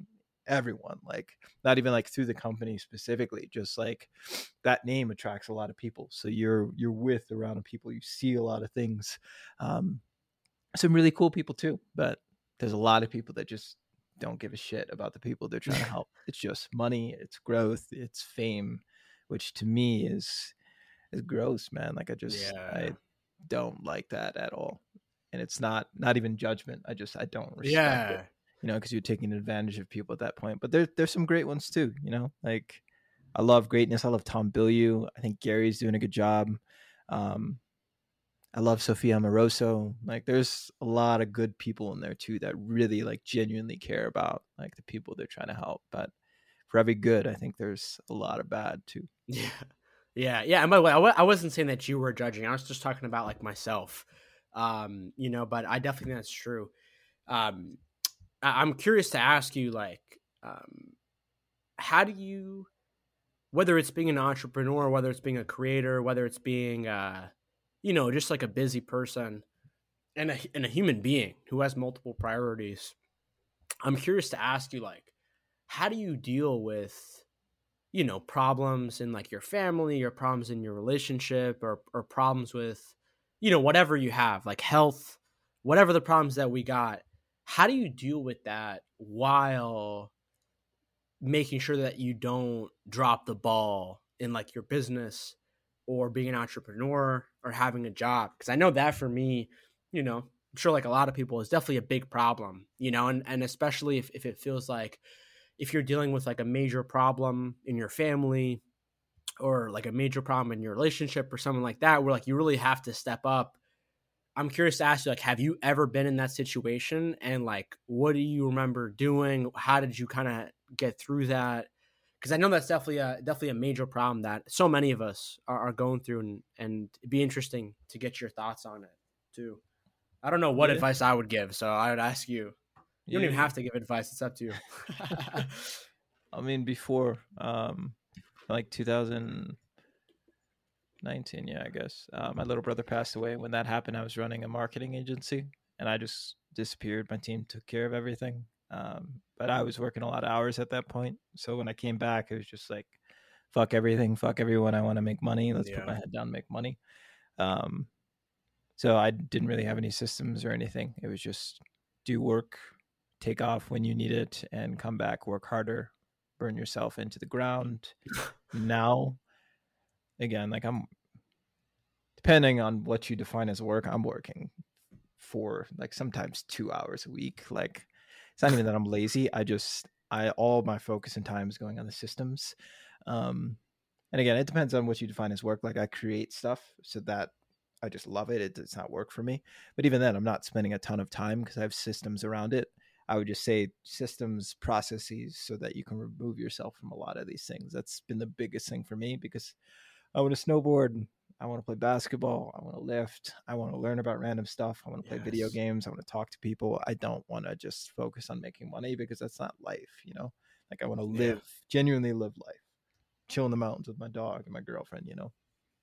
everyone, like not even like through the company specifically, just like that name attracts a lot of people. So you're you're with around people, you see a lot of things, um, some really cool people too. But there's a lot of people that just don't give a shit about the people they're trying to help. It's just money, it's growth, it's fame, which to me is is gross, man. Like I just Yeah. I don't like that at all. And it's not not even judgment. I just I don't respect it, Yeah. you know, because you're taking advantage of people at that point. But there there's some great ones too, you know. Like I love greatness. I love Tom Bilyeu. I think Gary's doing a good job. Um, I love Sophia Amoroso. Like there's a lot of good people in there too that really like genuinely care about like the people they're trying to help. But for every good, I think there's a lot of bad too. Yeah. Yeah. Yeah. And by the way, I w- I wasn't saying that you were judging. I was just talking about like myself, um, you know, but I definitely think that's true. Um, I- I'm curious to ask you, like, um, how do you, whether it's being an entrepreneur, whether it's being a creator, whether it's being, uh, you know, just like a busy person and a, and a human being who has multiple priorities, I'm curious to ask you, like, how do you deal with, you know, problems in like your family or problems in your relationship or, or problems with, you know, whatever you have, like health, whatever the problems that we got, how do you deal with that while making sure that you don't drop the ball in like your business or being an entrepreneur or having a job? Because I know that for me, you know, I'm sure like a lot of people is definitely a big problem, you know, and, and especially if, if it feels like if you're dealing with like a major problem in your family or like a major problem in your relationship or something like that, where like you really have to step up. I'm curious to ask you, like, have you ever been in that situation? And like, what do you remember doing? How did you kind of get through that? Because I know that's definitely a definitely a major problem that so many of us are, are going through, and and it'd be interesting to get your thoughts on it too. I don't know what Yeah. advice I would give, so I would ask you. You don't even Yeah. have to give advice; it's up to you. I mean, before, um, like two thousand nineteen, yeah, I guess. Uh, my little brother passed away. When that happened, I was running a marketing agency, and I just disappeared. My team took care of everything. Um, but I was working a lot of hours at that point. So when I came back, it was just like, fuck everything, fuck everyone. I want to make money. Let's put Yeah. my head down, and make money. Um, so I didn't really have any systems or anything. It was just do work, take off when you need it, and come back, work harder, burn yourself into the ground. Now, again, like I'm, depending on what you define as work, I'm working for like sometimes two hours a week. Like it's not even that I'm lazy. I just, I, all my focus and time is going on the systems. Um, and again, it depends on what you define as work. Like I create stuff so that I just love it. It does not work for me. But even then, I'm not spending a ton of time because I have systems around it. I would just say systems, processes, so that you can remove yourself from a lot of these things. That's been the biggest thing for me because I want to snowboard. I want to play basketball. I want to lift. I want to learn about random stuff. I want to play video Yes. games. I want to talk to people. I don't want to just focus on making money because that's not life, you know? Like I want to Yeah. live, genuinely live life, chill in the mountains with my dog and my girlfriend, you know?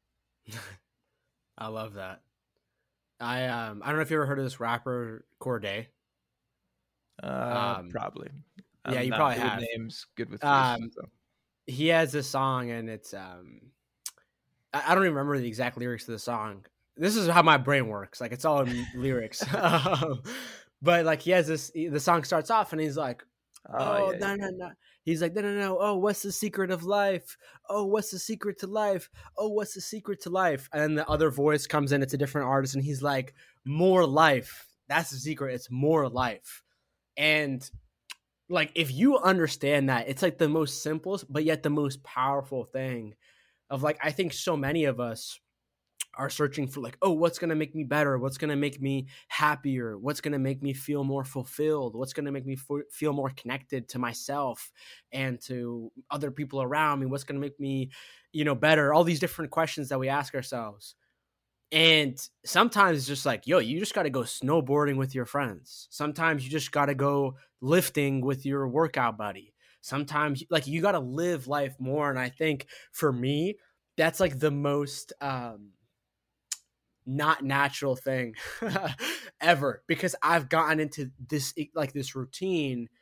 I love that. I um I don't know if you ever heard of this rapper Corday. Uh, Um probably. yeah, I'm you not probably good with have. names, good with faces. Um So. he has this song and it's um I, I don't even remember the exact lyrics to the song. This is how my brain works. Like it's all in lyrics. Um, but like he has this the song starts off and he's like, Oh, "Oh, yeah, no, yeah. no, no." He's like, "No, no, no. Oh, what's the secret of life? Oh, what's the secret to life? Oh, what's the secret to life?" And then the other voice comes in. It's a different artist, and he's like, "More life. That's the secret. It's more life." And like, if you understand that, it's like the most simplest, but yet the most powerful thing. Of like, I think so many of us are searching for like, oh, what's going to make me better? What's going to make me happier? What's going to make me feel more fulfilled? What's going to make me f- feel more connected to myself and to other people around me? What's going to make me, you know, better? All these different questions that we ask ourselves. And sometimes it's just like, yo, you just got to go snowboarding with your friends. Sometimes you just got to go lifting with your workout buddy. Sometimes like you got to live life more. And I think for me, that's like the most, um, not natural thing ever because I've gotten into this like this routine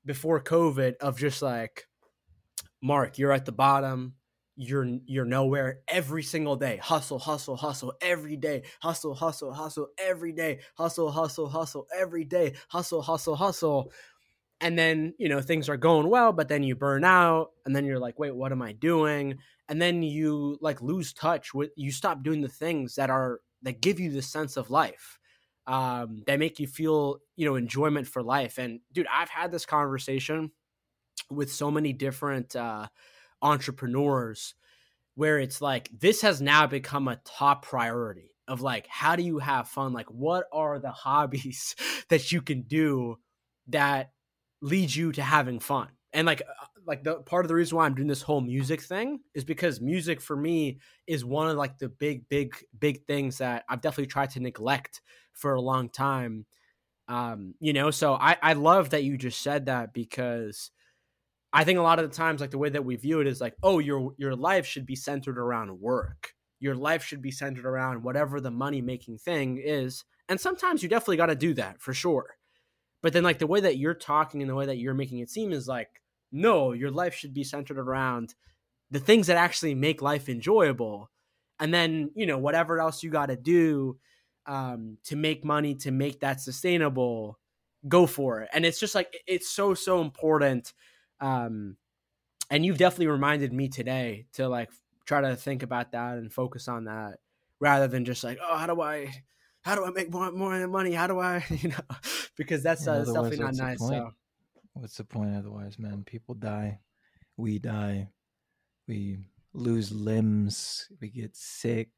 before COVID of just like, Mark, you're at the bottom. You're you're nowhere every single day. Hustle, hustle, hustle every day. Hustle, hustle, hustle every day. Hustle, hustle, hustle every day. Hustle, hustle, hustle. And then, you know, things are going well, but then you burn out and then you're like, wait, what am I doing? And then you like lose touch with, you stop doing the things that are, that give you the sense of life, um, that make you feel, you know, enjoyment for life. And dude, I've had this conversation with so many different uh, entrepreneurs where it's like, this has now become a top priority of like, how do you have fun? Like, what are the hobbies that you can do that lead you to having fun? And like, uh, like the part of the reason why I'm doing this whole music thing is because music for me is one of like the big, big, big things that I've definitely tried to neglect for a long time. Um, you know, so I, I love that you just said that, because I think a lot of the times, like the way that we view it is like, oh, your your life should be centered around work. Your life should be centered around whatever the money making thing is. And sometimes you definitely got to do that for sure. But then like the way that you're talking and the way that you're making it seem is like, no, your life should be centered around the things that actually make life enjoyable. And then, you know, whatever else you got to do um, to make money, to make that sustainable, go for it. And it's just like, it's so, so important. Um, and you've definitely reminded me today to like try to think about that and focus on that rather than just like, oh, how do I, how do I make more, more money? How do I, you know, because that's, And uh, that's otherwise, definitely not what's the nice. point? So What's the point otherwise, man? People die. We die. We lose limbs. We get sick.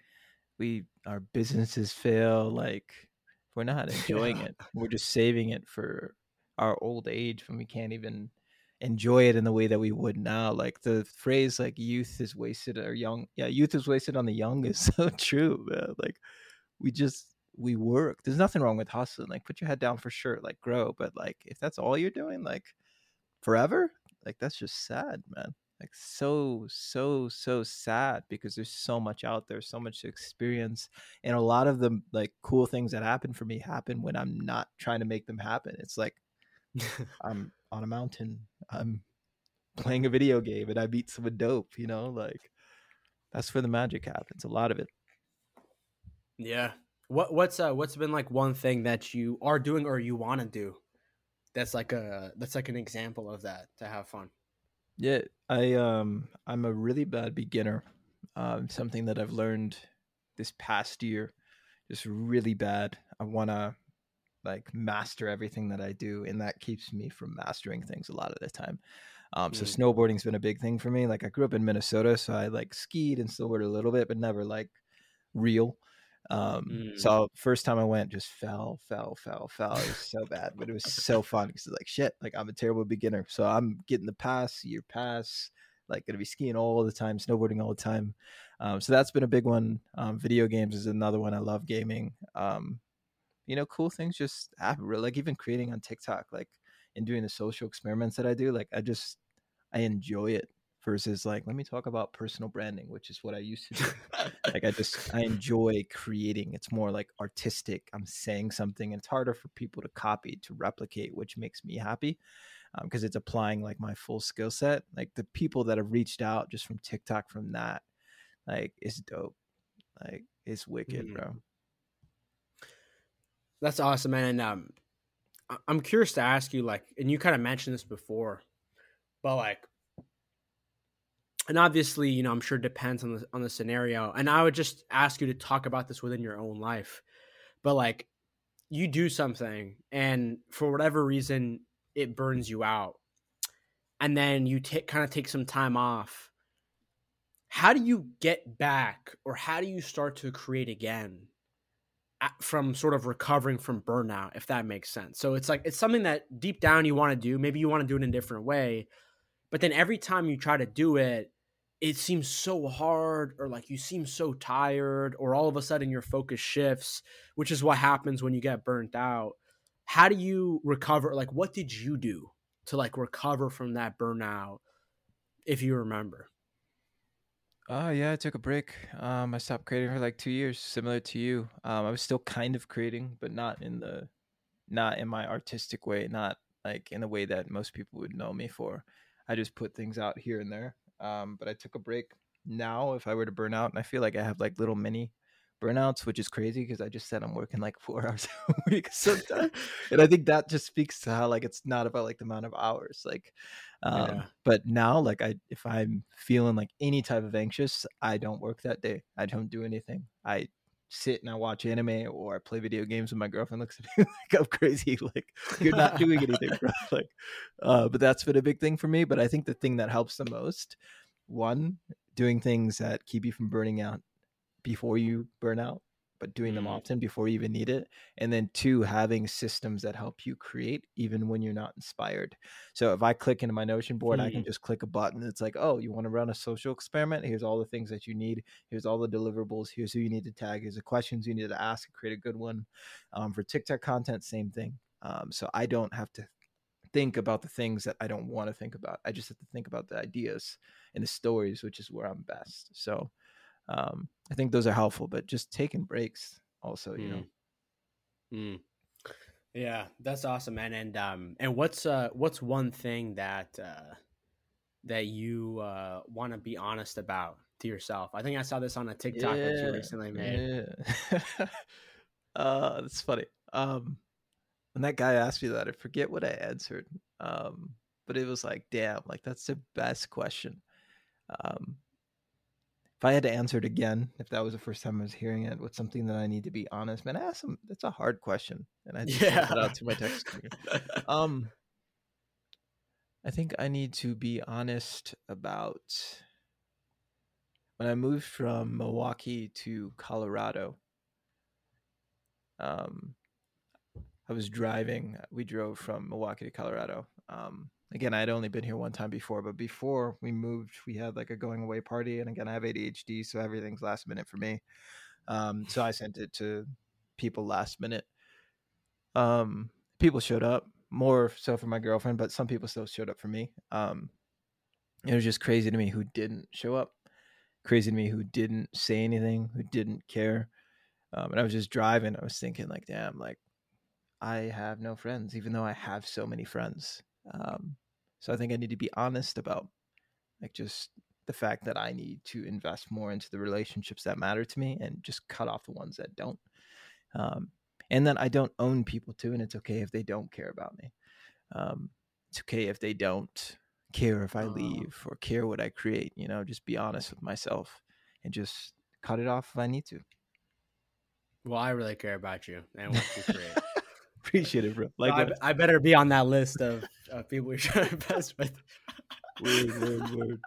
We our businesses fail. Like, we're not enjoying yeah, it. We're just saving it for our old age when we can't even enjoy it in the way that we would now. Like the phrase like youth is wasted or young yeah, youth is wasted on the young is so true, man. Like we just we work. There's nothing wrong with hustling. Like put your head down for sure, like grow. But like if that's all you're doing, like forever, like that's just sad, man. Like so so so sad, because there's so much out there, so much to experience, and a lot of the like cool things that happen for me happen when I'm not trying to make them happen. It's like I'm on a mountain, I'm playing a video game, and I beat someone dope, you know, like that's where the magic happens, a lot of it. yeah. What, what's, uh, what's been like one thing that you are doing or you want to do? That's like a, that's like an example of that to have fun. Yeah, I um I'm a really bad beginner. Um something that I've learned this past year, just really bad. I want to like master everything that I do, and that keeps me from mastering things a lot of the time. Um, so Mm, snowboarding's been a big thing for me. Like I grew up in Minnesota, so I like skied and snowboarded a little bit, but never like real. Um, mm, so first time I went, just fell, fell, fell, fell. It was so bad, but it was so fun because it's like shit. Like I'm a terrible beginner, so I'm getting the pass, year pass. Like gonna be skiing all the time, snowboarding all the time. Um, so that's been a big one. Um, video games is another one. I love gaming. Um, you know, cool things just happen. Like even creating on TikTok, like and doing the social experiments that I do, like I just I enjoy it versus like let me talk about personal branding, which is what I used to do. Like I just I enjoy creating. It's more like artistic. I'm saying something, and it's harder for people to copy, to replicate, which makes me happy because um, it's applying like my full skill set. Like the people that have reached out just from TikTok from that, like it's dope. Like it's wicked, mm. bro. That's awesome, man. And um, I- I'm curious to ask you, like, and you kind of mentioned this before, but like, and obviously, you know, I'm sure it depends on the on the scenario. And I would just ask you to talk about this within your own life. But like, you do something, and for whatever reason, it burns you out, and then you take kind of take some time off. How do you get back, or how do you start to create again from sort of recovering from burnout, if that makes sense? So it's like it's something that deep down you want to do. Maybe you want to do it in a different way, but then every time you try to do it, it seems so hard, or like you seem so tired, or all of a sudden your focus shifts, which is what happens when you get burnt out. How do you recover? Like, what did you do to like recover from that burnout, if you remember? Oh yeah, I took a break. Um, I stopped creating for like two years, similar to you. Um, I was still kind of creating, but not in the, not in my artistic way, not like in a way that most people would know me for. I just put things out here and there. Um, but I took a break. Now, if I were to burn out, and I feel like I have like little mini burnouts, which is crazy because I just said I'm working like four hours a week sometimes. And I think that just speaks to how like it's not about like the amount of hours. Like um Yeah. but now like I if I'm feeling like any type of anxious, I don't work that day. I don't do anything. I sit and I watch anime or I play video games with my girlfriend looks at me like I'm crazy. Like you're not doing anything, bro. Like uh but that's been a big thing for me. But I think the thing that helps the most, one, doing things that keep you from burning out before you burn out, but doing them Mm. often before you even need it. And then two, having systems that help you create even when you're not inspired. So if I click into my Notion board, I can Mm. just click a button. It's like, oh, you want to run a social experiment? Here's all the things that you need. Here's all the deliverables. Here's who you need to tag. Here's the questions you need to ask. Create a good one. Um, for TikTok content, same thing. Um, so I don't have to think about the things that I don't want to think about. I just have to think about the ideas and the stories, which is where I'm best. So um, I think those are helpful, but just taking breaks also, you know. Mm. Mm. Yeah, that's awesome, man. And um, and what's uh, what's one thing that uh, that you uh want to be honest about to yourself? I think I saw this on a TikTok that you Yeah, recently made. yeah. uh, that's funny. Um, when that guy asked me that, I forget what I answered. Um, but it was like, damn, like that's the best question. Um, if I had to answer it again, if that was the first time I was hearing it, with something that I need to be honest, man, I asked him. That's a hard question, and I just sent that Yeah. out to my text community. Um, I think I need to be honest about when I moved from Milwaukee to Colorado. Um, I was driving. We drove from Milwaukee to Colorado. Um, again, I had only been here one time before, but before we moved, we had like a going away party. And again, I have A D H D, so everything's last minute for me. Um, so I sent it to people last minute. Um, people showed up, more so for my girlfriend, but some people still showed up for me. Um, it was just crazy to me who didn't show up. Crazy to me who didn't say anything, who didn't care. Um, and I was just driving. I was thinking, like, damn, like I have no friends, even though I have so many friends. Um, so I think I need to be honest about like just the fact that I need to invest more into the relationships that matter to me and just cut off the ones that don't. Um, and then I don't own people too, and it's okay if they don't care about me. Um, it's okay if they don't care if I Oh, leave or care what I create. You know, just be honest with myself and just cut it off if I need to. well, I really care about you and what you create. Appreciate it, bro. So I, Likewise. I better be on that list of, of people you're trying to invest with. Word, word, word.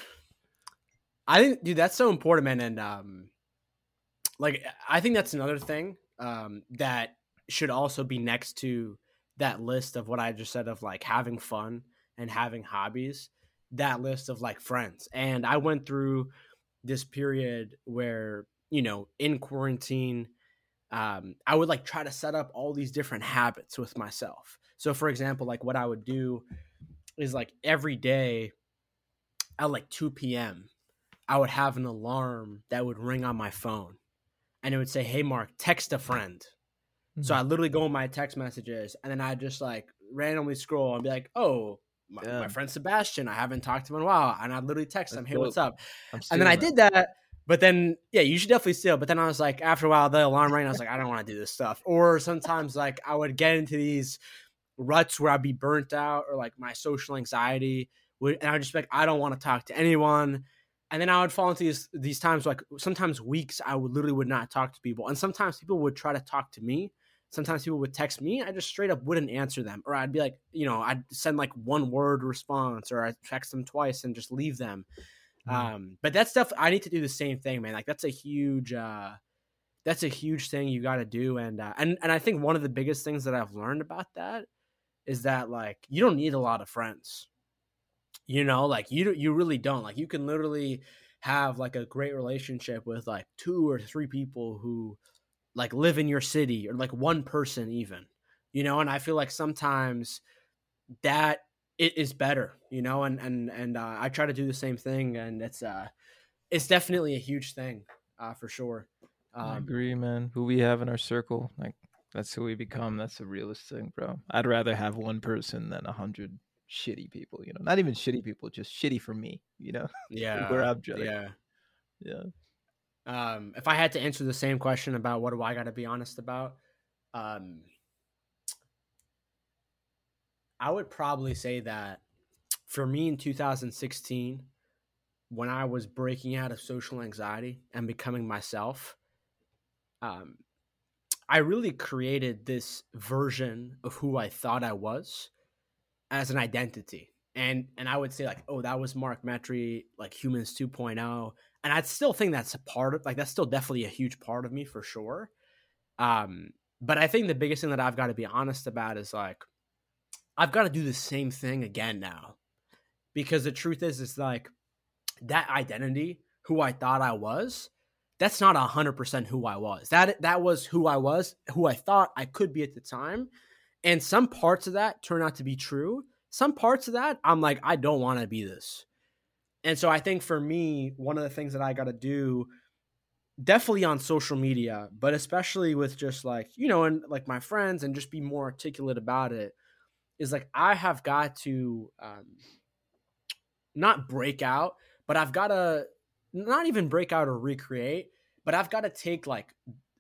I think, dude, that's so important, man. And um, like, I think that's another thing um, that should also be next to that list of what I just said of like having fun and having hobbies. That list of like friends. And I went through this period where, you know, in quarantine, um, I would like try to set up all these different habits with myself. So, for example, like what I would do is like every day at like two p.m., I would have an alarm that would ring on my phone and it would say, "Hey, Mark, text a friend." So Mhm. I literally go in my text messages and then I just like randomly scroll and be like, "Oh, my, my Damn, friend Sebastian, I haven't talked to him in a while." And I'd literally text him, that's "Hey, dope. what's up?" I'm And then I stealing that. did that. But then, yeah, you should definitely steal. But then I was like, after a while, the alarm rang. I was like, I don't want to do this stuff. Or sometimes, like, I would get into these ruts where I'd be burnt out or like my social anxiety would, and I would just be like, I don't want to talk to anyone. And then I would fall into these these times, like sometimes weeks, I would literally would not talk to people, and sometimes people would try to talk to me. Sometimes people would text me. I just straight up wouldn't answer them, or I'd be like, you know, I'd send like one word response, or I'd text them twice and just leave them. Mhm. Um, but that stuff, I need to do the same thing, man. Like that's a huge, uh, that's a huge thing you got to do, and uh, and and I think one of the biggest things that I've learned about that is that like you don't need a lot of friends. You know, like you you really don't. Like you can literally have like a great relationship with like two or three people who like live in your city or like one person even. You know, and I feel like sometimes that it is better, you know, and and and uh, I try to do the same thing, and it's uh it's definitely a huge thing, uh for sure. I Um agree, man. Who we have in our circle, like That's who we become. That's the realest thing, bro. I'd rather have one person than a hundred shitty people. You know, not even shitty people, just shitty for me. You know, where Yeah, I'm trying to. yeah. Yeah. Um, if I had to answer the same question about what do I got to be honest about, um, I would probably say that for me in two thousand sixteen, when I was breaking out of social anxiety and becoming myself, um, I really created this version of who I thought I was as an identity. And and I would say like, oh, that was Mark Metry, like Humans 2.0. And I still think that's a part of like that's still definitely a huge part of me for sure. Um, but I think the biggest thing that I've got to be honest about is like I've got to do the same thing again now. Because the truth is, it's like that identity, who I thought I was, that's not a hundred percent who I was. That that was who I was, who I thought I could be at the time. And some parts of that turn out to be true. Some parts of that, I'm like, I don't want to be this. And so I think for me, one of the things that I got to do, definitely on social media, but especially with just like, you know, and like my friends and just be more articulate about it, is like I have got to um, not break out, but I've got to not even break out or recreate, but I've got to take like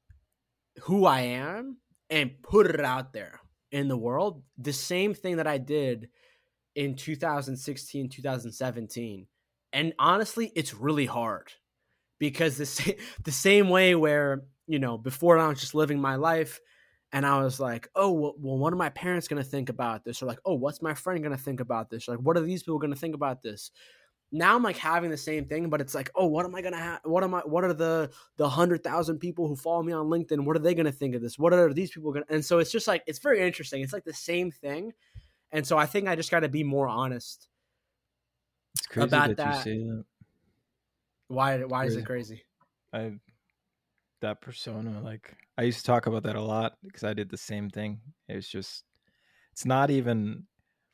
who I am and put it out there in the world. The same thing that I did in two thousand sixteen, two thousand seventeen. And honestly, it's really hard because the same, the same way where, you know, before I was just living my life and I was like, oh, well, well what are my parents going to think about this? Or like, oh, what's my friend going to think about this? Or like, what are these people going to think about this? Now I'm like having the same thing, but it's like, oh, what am I gonna have? What am I? What are the the hundred thousand people who follow me on LinkedIn? What are they gonna think of this? What are these people gonna? And so it's just like it's very interesting. It's like the same thing, and so I think I just got to be more honest. It's crazy about that, that. you say that. Why? Why Crazy. is it crazy? I that persona, like I used to talk about that a lot because I did the same thing. It was just, it's not even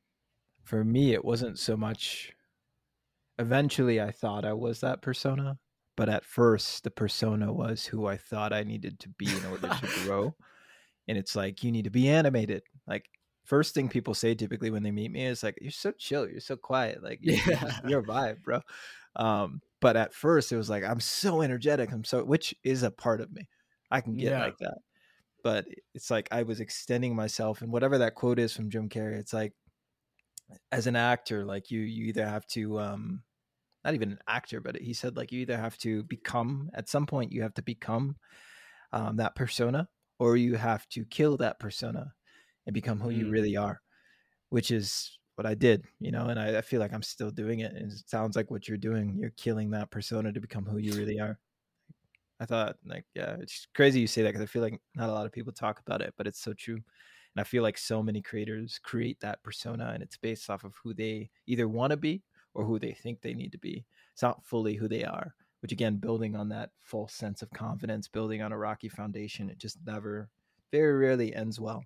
for me. It wasn't so much. Eventually I thought I was that persona, but at first the persona was who I thought I needed to be in order to grow. And it's like, you need to be animated. Like first thing people say typically when they meet me is like, you're so chill, you're so quiet, like you're, you're, just, you're a vibe, bro. Um, but at first it was like, I'm so energetic, I'm so, which is a part of me. I can get Yeah. like that. But it's like I was extending myself, and whatever that quote is from Jim Carrey, it's like, as an actor, like you you either have to um not even an actor, but he said like you either have to become, at some point you have to become um, that persona, or you have to kill that persona and become who mm. you really are, which is what I did, you know, and I, I feel like I'm still doing it. And it sounds like what you're doing. You're killing that persona to become who you really are. I thought like, yeah, it's crazy you say that because I feel like not a lot of people talk about it, but it's so true. And I feel like so many creators create that persona, and it's based off of who they either want to be or who they think they need to be. It's not fully who they are, which again, building on that false sense of confidence, building on a rocky foundation, it just never, very rarely ends well.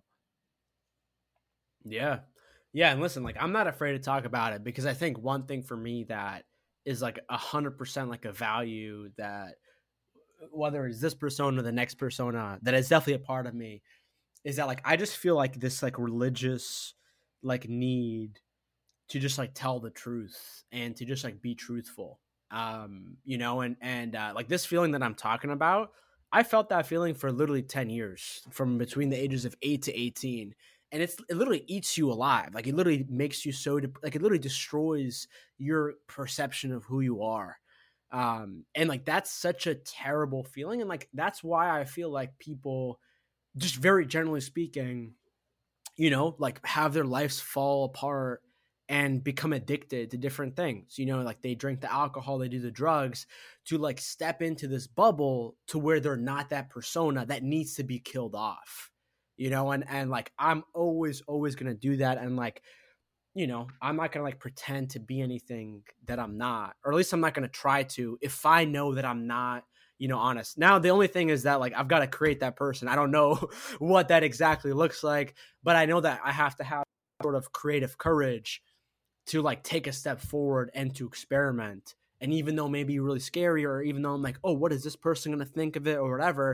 Yeah. Yeah. And listen, like, I'm not afraid to talk about it because I think one thing for me that is like a hundred percent like a value that whether it's this persona or the next persona, that is definitely a part of me, is that like, I just feel like this like religious like need to just like tell the truth and to just like be truthful. Um, you know, and, and, uh, like this feeling that I'm talking about, I felt that feeling for literally ten years from between the ages of eight to eighteen. And it's, it literally eats you alive. Like it literally makes you so, de- like it literally destroys your perception of who you are. Um, and like, that's such a terrible feeling. And like, that's why I feel like people just very generally speaking, you know, like have their lives fall apart and become addicted to different things. You know, like they drink the alcohol, they do the drugs to like step into this bubble to where they're not that persona that needs to be killed off, you know, and, and like, I'm always, always going to do that. And like, you know, I'm not going to like pretend to be anything that I'm not, or at least I'm not going to try to, if I know that I'm not, you know, honest. Now, the only thing is that like, I've got to create that person. I don't know what that exactly looks like, but I know that I have to have sort of creative courage to like take a step forward and to experiment. And even though maybe really scary, or even though I'm like, oh, what is this person going to think of it or whatever,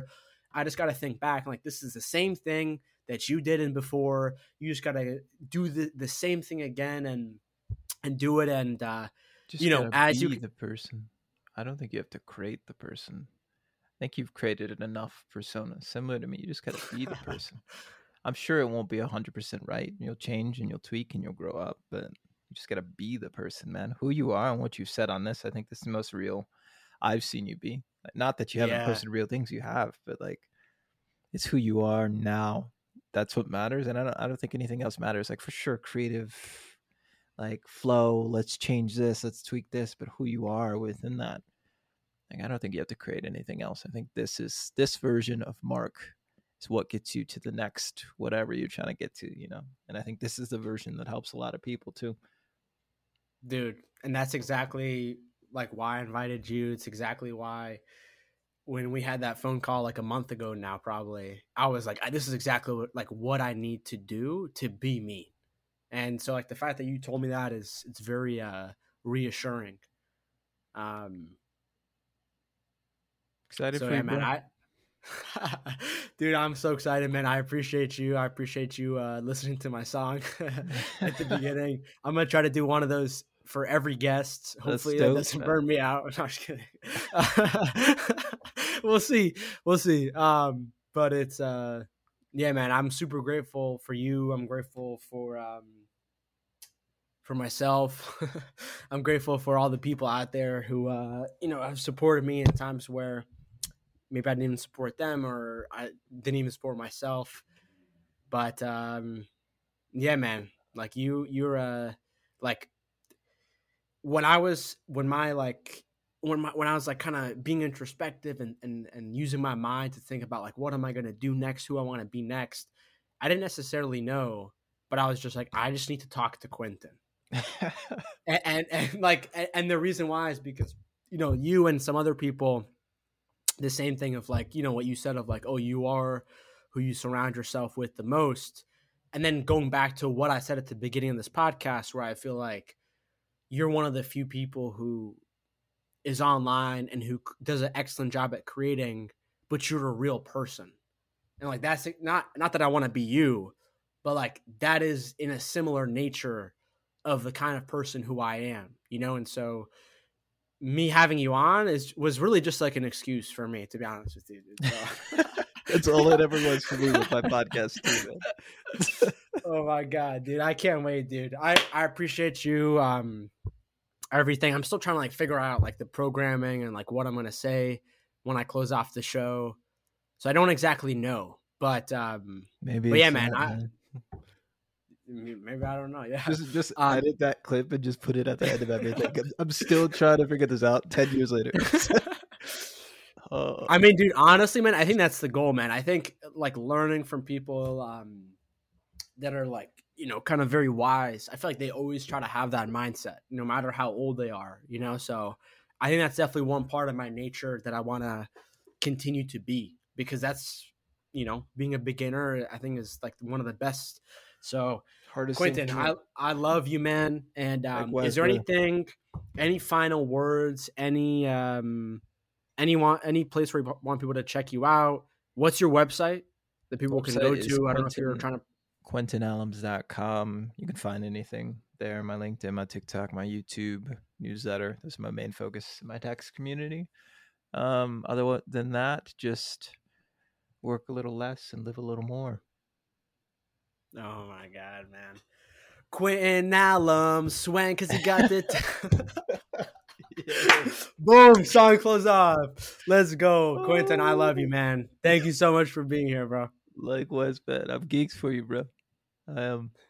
I just got to think back and like, this is the same thing that you did in before. You just got to do the, the same thing again and, and do it. And, uh, Just you know, gotta as be you, the person. I don't think you have to create the person. I think you've created enough personas similar to me. You just gotta be the person. I'm sure it won't be one hundred percent right. You'll change and you'll tweak and you'll grow up, but you just gotta be the person, man. Who you are and what you've said on this, I think this is the most real I've seen you be. Like, not that you haven't yeah, posted real things, you have, but like it's who you are now. That's what matters, and I don't. I don't think anything else matters. Like for sure, creative, like flow. Let's change this. Let's tweak this. But who you are within that, like I don't think you have to create anything else. I think this is this version of Mark is what gets you to the next whatever you're trying to get to. You know, and I think this is the version that helps a lot of people too. dude. And that's exactly like why I invited you. It's exactly why when we had that phone call like a month ago now, probably, I was like, this is exactly what, like what I need to do to be me. And so like the fact that you told me that is, it's very uh, reassuring. Um, Excited so for yeah, you, man, bro. I, dude, I'm so excited, man. I appreciate you. I appreciate you uh, listening to my song at the beginning. I'm going to try to do one of those for every guest. Hopefully that doesn't burn me out. No, I'm just kidding. We'll see. We'll see. Um, but it's, uh, yeah, man, I'm super grateful for you. I'm grateful for, um, for myself. I'm grateful for all the people out there who, uh, you know, have supported me in times where maybe I didn't even support them or I didn't even support myself. But, um, yeah, man, like you, you're, uh, like when I was, when my, like, when my, when I was like kind of being introspective and, and, and using my mind to think about like, what am I going to do next? Who I want to be next? I didn't necessarily know, but I was just like, I just need to talk to Quentin. and, and, and like, and, and the reason why is because, you know, you and some other people, the same thing of like, you know, what you said of like, oh, you are who you surround yourself with the most. And then going back to what I said at the beginning of this podcast, where I feel like you're one of the few people who is online and who does an excellent job at creating, but you're a real person. And like, that's not, not that I want to be you, but like that is in a similar nature of the kind of person who I am, you know? And so me having you on is was really just like an excuse for me, to be honest with you, dude. So. That's all it ever was for me with my podcast too, man. Oh my God, dude. I can't wait, dude. I, I appreciate you. Um, everything. I'm still trying to like figure out like the programming and like what I'm going to say when I close off the show. So I don't exactly know, but, um, Maybe, but yeah, man, that, I, man. Maybe I don't know. Yeah, just just um, edit that clip and just put it at the end of everything. I'm still trying to figure this out ten years later. uh, I mean, dude, honestly, man, I think that's the goal, man. I think like learning from people um, that are like, you know, kind of very wise. I feel like they always try to have that mindset, no matter how old they are, you know? So I think that's definitely one part of my nature that I want to continue to be, because that's, you know, being a beginner, I think is like one of the best. So Hardest Quentin, I, I love you, man. And um, Likewise, is there bro. anything, any final words, any, um, any, want, any place where you want people to check you out? What's your website that people Website can go is to? I don't Quentin, know if you're trying to. Quentin Allums dot com. You can find anything there. My LinkedIn, my TikTok, my YouTube newsletter. Those are my main focus in my tax community. Um, other than that, just work a little less and live a little more. Oh my God, man. Quentin Allums, swang because he got the t- yeah. Boom, song close off. Let's go. Quentin, I love you, man. Thank you so much for being here, bro. Likewise, man. I'm geeks for you, bro. I am.